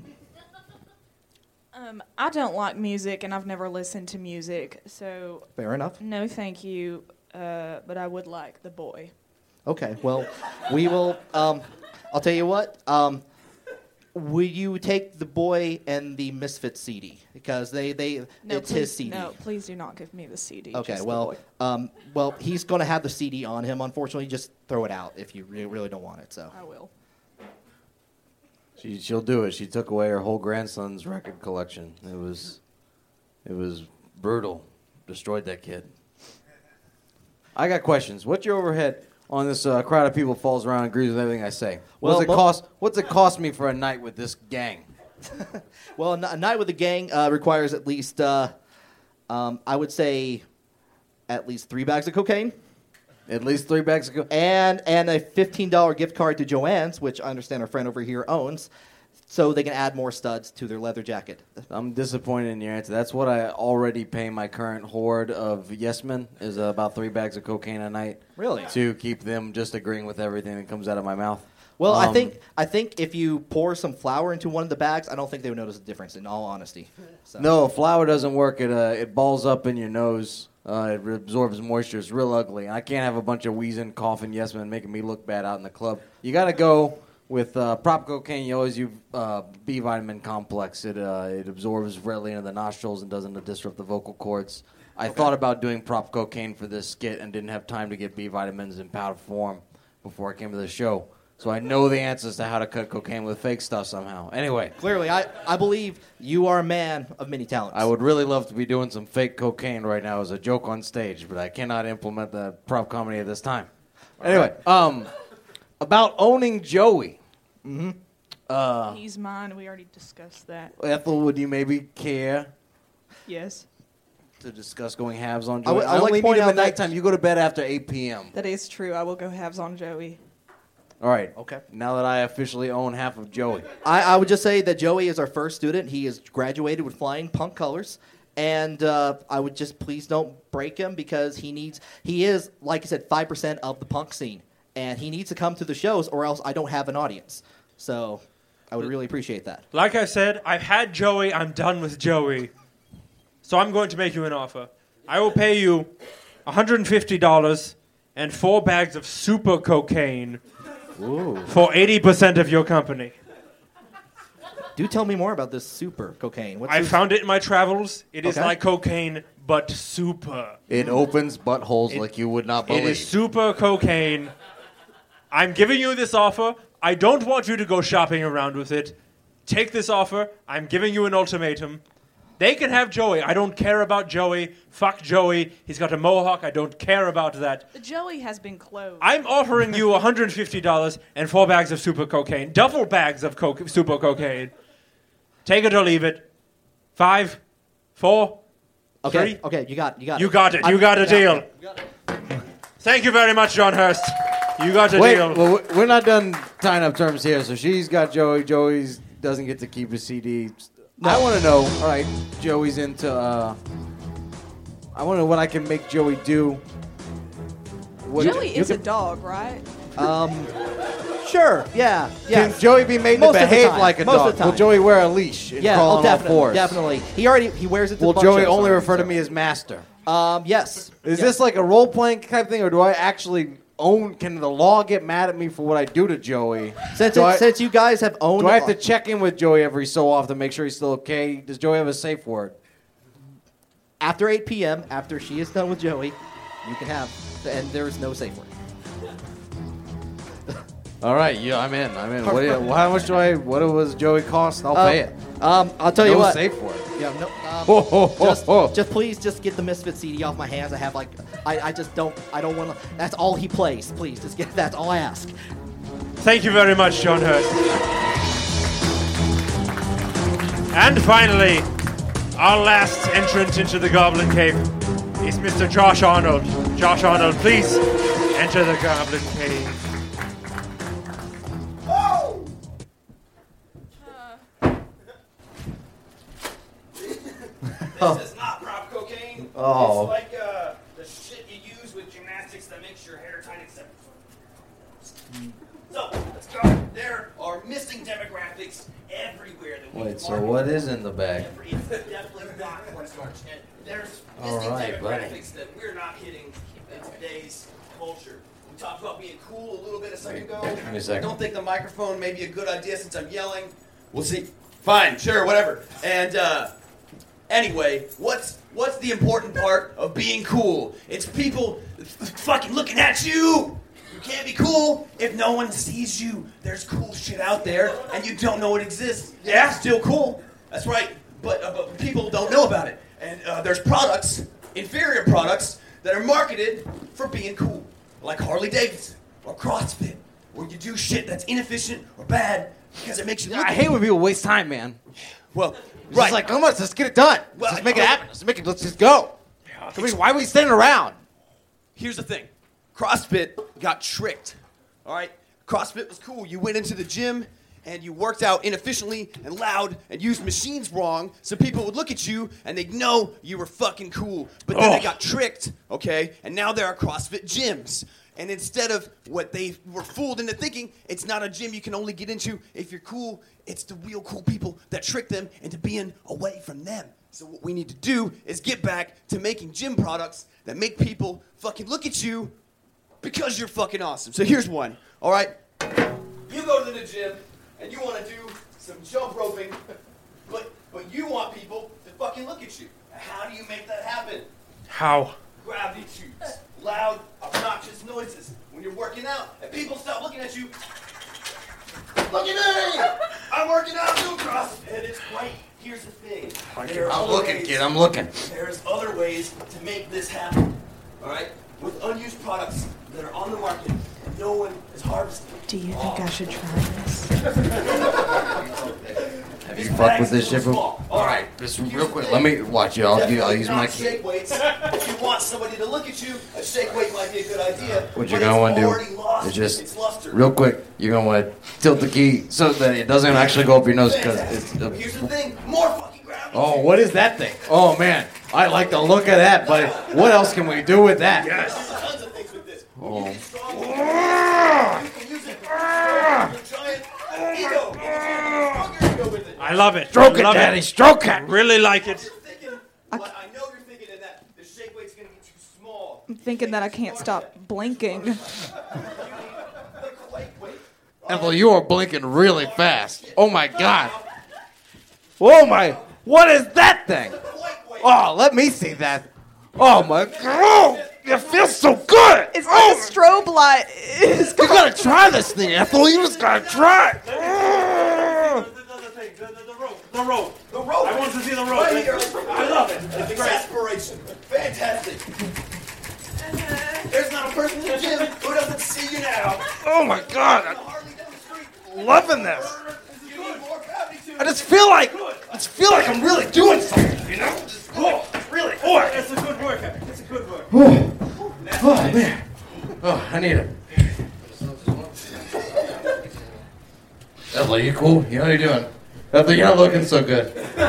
I don't like music, and I've never listened to music, so... Fair enough. No, thank you, but I would like The Boy. Okay, well, we will... I'll tell you what. Will you take The Boy and the Misfits CD? Because it's his CD. No, please do not give me the CD. Okay, just well, The Boy. well, he's going to have the CD on him. Unfortunately, just throw it out if you really don't want it. So I will. She'll do it. She took away her whole grandson's record collection. It was brutal. Destroyed that kid. I got questions. What's your overhead on this crowd of people falls around and agrees with everything I say? What's it cost me for a night with this gang? Well, a night with the gang requires at least, I would say, at least 3 bags of cocaine. At least 3 bags of cocaine. And a $15 gift card to Joanne's, which I understand our friend over here owns, so they can add more studs to their leather jacket. I'm disappointed in your answer. That's what I already pay my current horde of yes men, is about 3 bags of cocaine a night. Really? To keep them just agreeing with everything that comes out of my mouth. Well, I think if you pour some flour into one of the bags, I don't think they would notice a difference, in all honesty. So. No, flour doesn't work. It balls up in your nose. It absorbs moisture. It's real ugly. I can't have a bunch of wheezing, coughing yes men making me look bad out in the club. You got to go with prop cocaine. You always use B vitamin complex. It absorbs readily into the nostrils and doesn't disrupt the vocal cords. I thought about doing prop cocaine for this skit and didn't have time to get B vitamins in powder form before I came to the show. So I know the answers to how to cut cocaine with fake stuff somehow. Anyway. Clearly, I believe you are a man of many talents. I would really love to be doing some fake cocaine right now as a joke on stage, but I cannot implement the prop comedy at this time. Anyway, about owning Joey. Mm-hmm. He's mine. We already discussed that. Ethel, would you maybe care Yes. to discuss going halves on Joey? I would only point meet him out at that- nighttime. You go to bed after 8 p.m. That is true. I will go halves on Joey. All right. Okay. Now that I officially own half of Joey. I would just say that Joey is our first student. He is graduated with flying punk colors. And I would just please don't break him because he is, like I said, 5% of the punk scene. And he needs to come to the shows or else I don't have an audience. So I would really appreciate that. Like I said, I've had Joey. I'm done with Joey. So I'm going to make you an offer. I will pay you $150 and 4 bags of super cocaine for 80% of your company. Do tell me more about this super cocaine. I found it in my travels. It is like cocaine, but super. It opens buttholes like you would not believe. It is super cocaine. I'm giving you this offer. I don't want you to go shopping around with it. Take this offer. I'm giving you an ultimatum. They can have Joey. I don't care about Joey. Fuck Joey. He's got a mohawk. I don't care about that. The Joey has been closed. I'm offering you $150 and 4 bags of super cocaine. Duffel bags of super cocaine. Take it or leave it. 5, 4, 3. Okay, you got it. You got it. You got a deal. Thank you very much, John Hurst. You got a deal. Well, we're not done tying up terms here. So she's got Joey. Joey doesn't get to keep his CD. No. I want to know, all right, Joey's into, I want to know what I can make Joey do. Joey is a dog, right? Sure. Yeah. Can Joey be made to Most of the behave time. like a Most dog? of the time. Will Joey wear a leash and Yeah. crawl on definitely. all fours? Definitely. He wears it. To Will the punk Joey shows only already, refer to so. me as master? Yes. Is this like a role playing type thing, or do I actually own? Can the law get mad at me for what I do to Joey? Since you guys have owned. Do I have to check in with Joey every so often to make sure he's still okay? Does Joey have a safe word? After 8 p.m., after she is done with Joey, you can have, and there is no safe word. All right, yeah, I'm in. What how much what was Joey cost? I'll pay it. I'll tell you No what. safe word. Yeah, no. Ho. Just please, just get the Misfit CD off my hands. I have I just don't. I don't want to. That's all he plays. Please, just get. That's all I ask. Thank you very much, John Hurt. And finally, our last entrant into the Goblin Cave is Mr. Josh Arnold. Josh Arnold, please enter the Goblin Cave. This is not prop cocaine. Oh. It's like the shit you use with gymnastics that makes your hair tight except So, let's go. There are missing demographics everywhere that we Wait, so what is in the bag? It's definitely not cornstarch. And there's All missing right, buddy. demographics that we're not hitting in today's culture. We talked about being cool a little bit a second ago. Give me a second. I don't think the microphone may be a good idea since I'm yelling. We'll see. Fine, sure, whatever. And anyway, what's the important part of being cool? It's people fucking looking at you. You can't be cool if no one sees you. There's cool shit out there, and you don't know it exists. Yeah, still cool. That's right. But people don't know about it. And there's products, inferior products, that are marketed for being cool, like Harley Davidson or CrossFit, where you do shit that's inefficient or bad because it makes you look. I hate when people waste time, man. Well, It's just like, come on, let's get it done. Well, Let's make it happen. Let's just go. Why are we standing around? Here's the thing. CrossFit got tricked. All right? CrossFit was cool. You went into the gym and you worked out inefficiently and loud and used machines wrong so people would look at you and they'd know you were fucking cool. But then they got tricked, okay? And now there are CrossFit gyms. And instead of what they were fooled into thinking, it's not a gym you can only get into if you're cool. It's the real cool people that trick them into being away from them. So what we need to do is get back to making gym products that make people fucking look at you because you're fucking awesome. So here's one, all right? You go to the gym and you want to do some jump roping, but you want people to fucking look at you. How do you make that happen? How? Gravity tubes, loud, obnoxious noises when you're working out, and people stop looking at you. Look at me! I'm working out doing CrossFit. It's great. Here's the thing. I'm looking, kid. I'm looking. There's other ways to make this happen. All right, with unused products that are on the market, and no one is harvesting. Do you think I should try this? Have you fucked with this shit before? All right, just real quick. Let me watch you. I'll use my key. Shake weights. If you want somebody to look at you, a shake weight might be a good idea. What you're gonna want to do is just real quick. You're gonna want to tilt the key so that it doesn't actually go up your nose because it's. Here's the thing: more fucking gravity. Oh, what is that thing? Oh man, I like the look of that, but what else can we do with that? Yes. Tons of things with this. Oh. You can use it for your giant ego. Stronger ego with it. I love it. Stroke it, Love Daddy, stroke it. Really like it. What I know you're thinking is that the shake weight's gonna get too small. I'm thinking that I can't stop blinking. Ethel, you are blinking really fast. Oh my god. Oh my. What is that thing? Oh, let me see that. Oh my god. Oh, it feels so good. It's like a strobe light. You gotta try this thing, Ethel. You just gotta try it. The rope. I want to see the rope. Right here. I love it. It's exasperation. Fantastic. There's not a person in the gym who doesn't see you now. Oh my god. I'm loving this. I just feel like I'm really doing something, you know? Just really. It's a good workout. It's a good workout. Oh man. Oh, I need it. Ethel, you cool? How you doing? Ethel, you're not looking so good.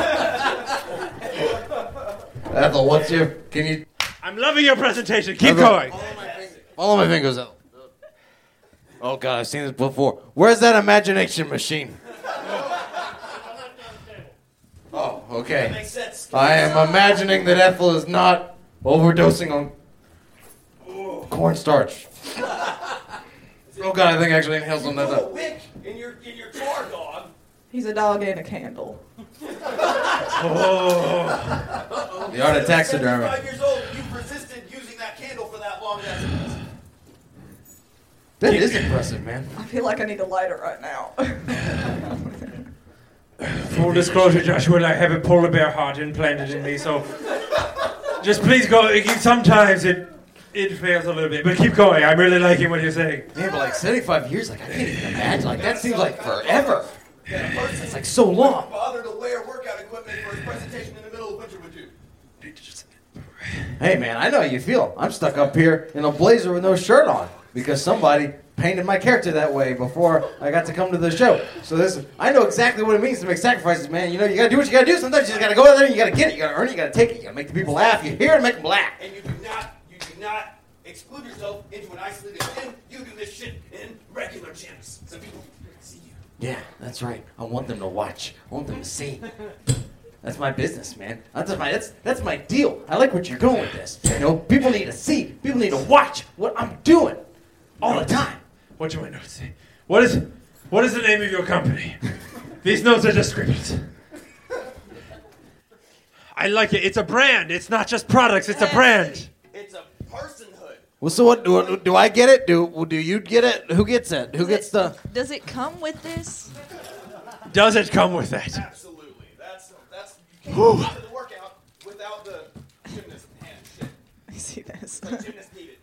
Ethel, can you... I'm loving your presentation. Keep Ethel, going. Follow my fingers, Ethel. Oh God, I've seen this before. Where's that imagination machine? Oh, okay. That makes sense. I am imagining that Ethel is not overdosing on cornstarch. Oh God, I think I actually inhaled some of that. Put a wick in your jar, dog. He's a dog and a candle. Oh. The art of taxidermy. 75 years old, you've resisted using that candle for that long. That's impressive. That is impressive, man. I feel like I need a lighter right now. Full disclosure, Joshua, I have a polar bear heart implanted in me, so just please go. Sometimes it fails a little bit, but keep going. I'm really liking what you're saying. Yeah, but like 75 years, like I can't even imagine. Like that seems like forever. It's like so long. Bother to wear workout equipment for his presentation in the middle of winter would do. Hey man, I know how you feel. I'm stuck up here in a blazer with no shirt on because somebody painted my character that way before I got to come to the show. So I know exactly what it means to make sacrifices, man. You know, you gotta do what you gotta do. Sometimes you just gotta go out there and you gotta get it. You gotta earn it. You gotta take it. You gotta make the people laugh. You're here to make them laugh. And you do not exclude yourself into an isolated gym. You do this shit in regular gyms. So people can see you. Yeah, that's right. I want them to watch. I want them to see. That's my business, man. That's my deal. I like what you're going with this. You know, people need to see. People need to watch what I'm doing all the time. What do my notes say? What is the name of your company? These notes are just scribbles. I like it. It's a brand. It's not just products. It's a brand. It's a personhood. Well, so what? Do I get it? Do you get it? Who gets it? Who gets the? Does it come with this? Does it come with that? Absolutely. That's you can't do the workout without the gymnast hand shit. I see this. The gymnast need it.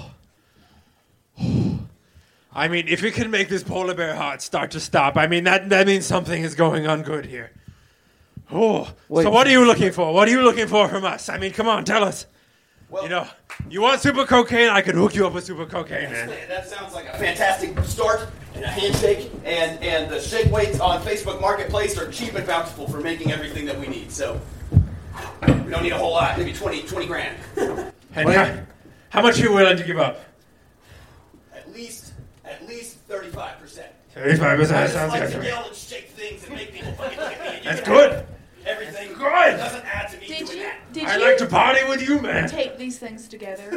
I mean, if it can make this polar bear heart start to stop, I mean, that means something is going on good here. Oh, Wait. So what are you looking for? What are you looking for from us? I mean, come on, tell us. Well, you know, you want super cocaine? I could hook you up with super cocaine, man. That sounds like a fantastic start and a handshake. And the shake weights on Facebook Marketplace are cheap and bountiful for making everything that we need. So we don't need a whole lot. Maybe 20 grand. And how much are you willing to give up? At least 35%. 35%. I Sounds like to good. yell and shake things and make people fucking look at me. And you That's can good. have everything Good. doesn't add to me doing that. I like to party with you, man. Tape these things together.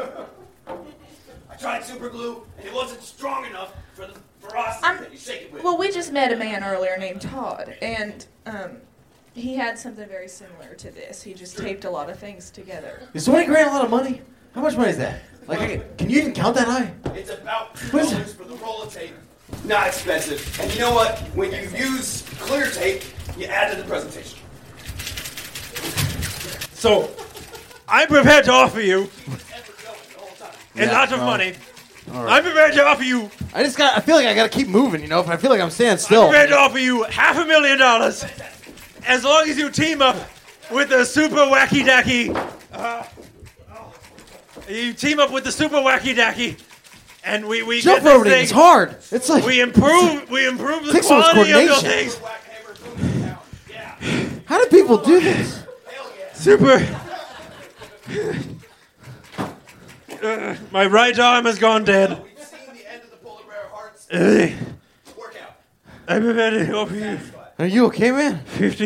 I tried super glue and it wasn't strong enough for the ferocity that you shake it with. Well, we just met a man earlier named Todd, and he had something very similar to this. He just taped a lot of things together. Is 20 grand a lot of money? How much money is that? Like, can you even count that high? It's about $2 for the roll of tape. Not expensive. And you know what? When you use clear tape, you add to the presentation. So, I'm prepared to offer you a lot of money. All right. I'm prepared to offer you. I feel like I gotta keep moving, you know. If I feel like I'm standing still. I'm prepared to offer you $500,000 as long as you team up with the super wacky dacky. You team up with the super wacky dacky, and we Jump get this roping thing. is hard. It's like we improve the takes so much quality of your coordination. things. How do people do this? Super. My right arm has gone dead. I'm prepared to offer you. Are you okay, man?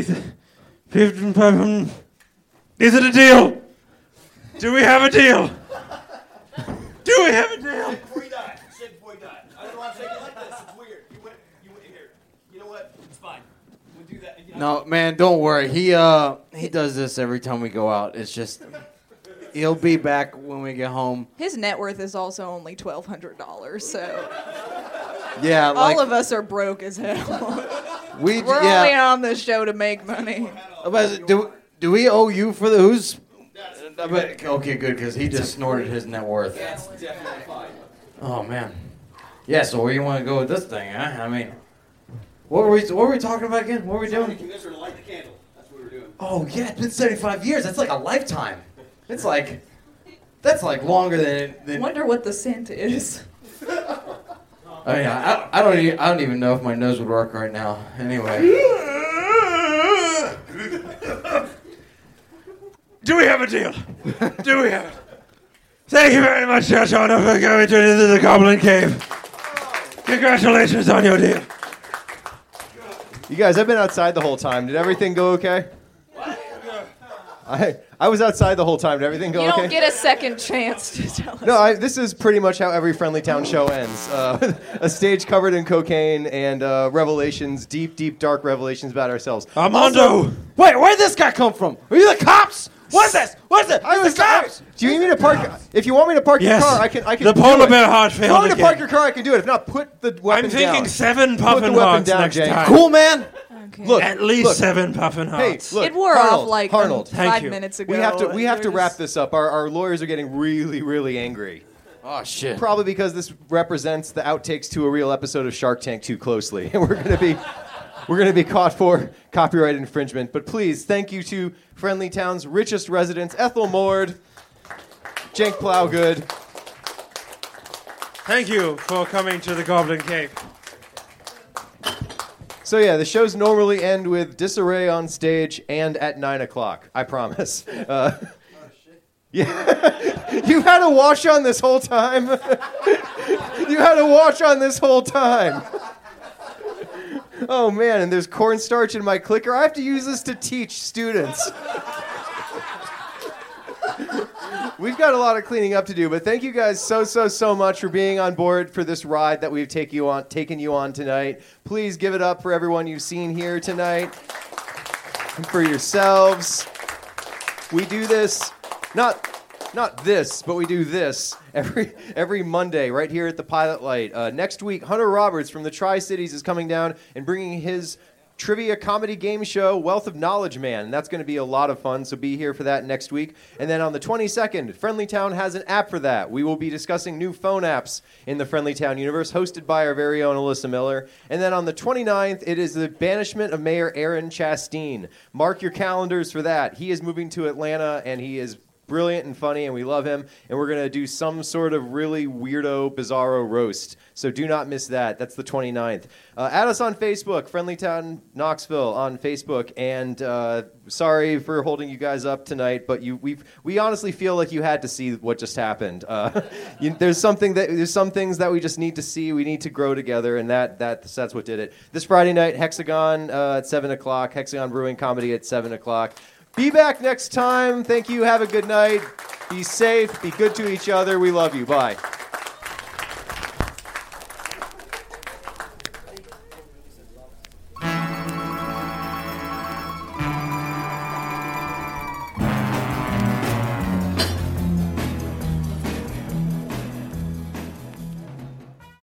55. Is it a deal? Do we have a deal? Do we have a deal? Before he died. Shake before he died. I don't want to shake it like this. It's weird. You went here. You know what? It's fine. We'll do that. No, man, don't worry. He does this every time we go out. It's just he'll be back when we get home. His net worth is also only $1,200, so Yeah, all of us are broke as hell. We're only on this show to make money. Do we owe you for the who's? Okay, good, because he just snorted his net worth. That's definitely fine. Oh man. Yeah. So where you want to go with this thing, huh? I mean, what were we talking about again? What were we doing? You convinced her to light the candle. That's what we're doing. Oh yeah, it's been 75 years. That's like a lifetime. That's like longer than. Wonder what the scent is. I mean, I don't even know if my nose would work right now. Anyway. Do we have a deal? Do we have it? Thank you very much, Josh Honor, for going to the Goblin Cave. Congratulations on your deal. You guys, I've been outside the whole time. Did everything go okay? I was outside the whole time. Did everything go You okay? don't get a second chance to tell us. No, this is pretty much how every Friendly Town show ends. A stage covered in cocaine and revelations, deep, deep, dark revelations about ourselves. Armando! Wait, where'd this guy come from? Are you the cops? What is this? What is it? I was the cops. Do you need me to park? If you want me to park Yes. your car, I can. The do polar it. bear heart If you failed want me to again. park your car, I can do it. If not, put the weapon I'm thinking down. 7 Put the puffin weapon hearts down, next Jake. time. Cool, man. Look, At least look. 7 puffin Hey, hearts. look. It wore Arnold, off like Arnold. 5 you. minutes ago. We have to We're wrap just- this up. Our lawyers are getting really, really angry. Oh shit. Probably because this represents the outtakes to a real episode of Shark Tank too closely, and we're gonna be caught for copyright infringement. But please, thank you to Friendly Town's richest residents, Ethel Mord, Cenk Plowgood. Thank you for coming to the Goblin Cave. So yeah, the shows normally end with disarray on stage and at 9 o'clock. I promise. Yeah, you had a wash on this whole time. You had a wash on this whole time. Oh man, and there's cornstarch in my clicker. I have to use this to teach students. We've got a lot of cleaning up to do, but thank you guys so much for being on board for this ride that we've taken you on tonight. Please give it up for everyone you've seen here tonight and for yourselves. We do this, not this, but we do this every Monday right here at the Pilot Light. Next week, Hunter Roberts from the Tri-Cities is coming down and bringing his trivia comedy game show, Wealth of Knowledge Man, and that's going to be a lot of fun, so be here for that next week. And then on the 22nd, Friendly Town has an app for that. We will be discussing new phone apps in the Friendly Town universe, hosted by our very own Alyssa Miller. And then on the 29th, it is the banishment of Mayor Aaron Chasteen. Mark your calendars for that. He is moving to Atlanta, and he is brilliant and funny, and we love him. And we're going to do some sort of really weirdo, bizarro roast. So do not miss that. That's the 29th. Add us on Facebook, Friendly Town Knoxville on Facebook. And sorry for holding you guys up tonight, but we honestly feel like you had to see what just happened. There's some things that we just need to see. We need to grow together, and that's what did it. This Friday night, Hexagon at 7 o'clock. Hexagon Brewing Comedy at 7 o'clock. Be back next time. Thank you. Have a good night. Be safe. Be good to each other. We love you. Bye.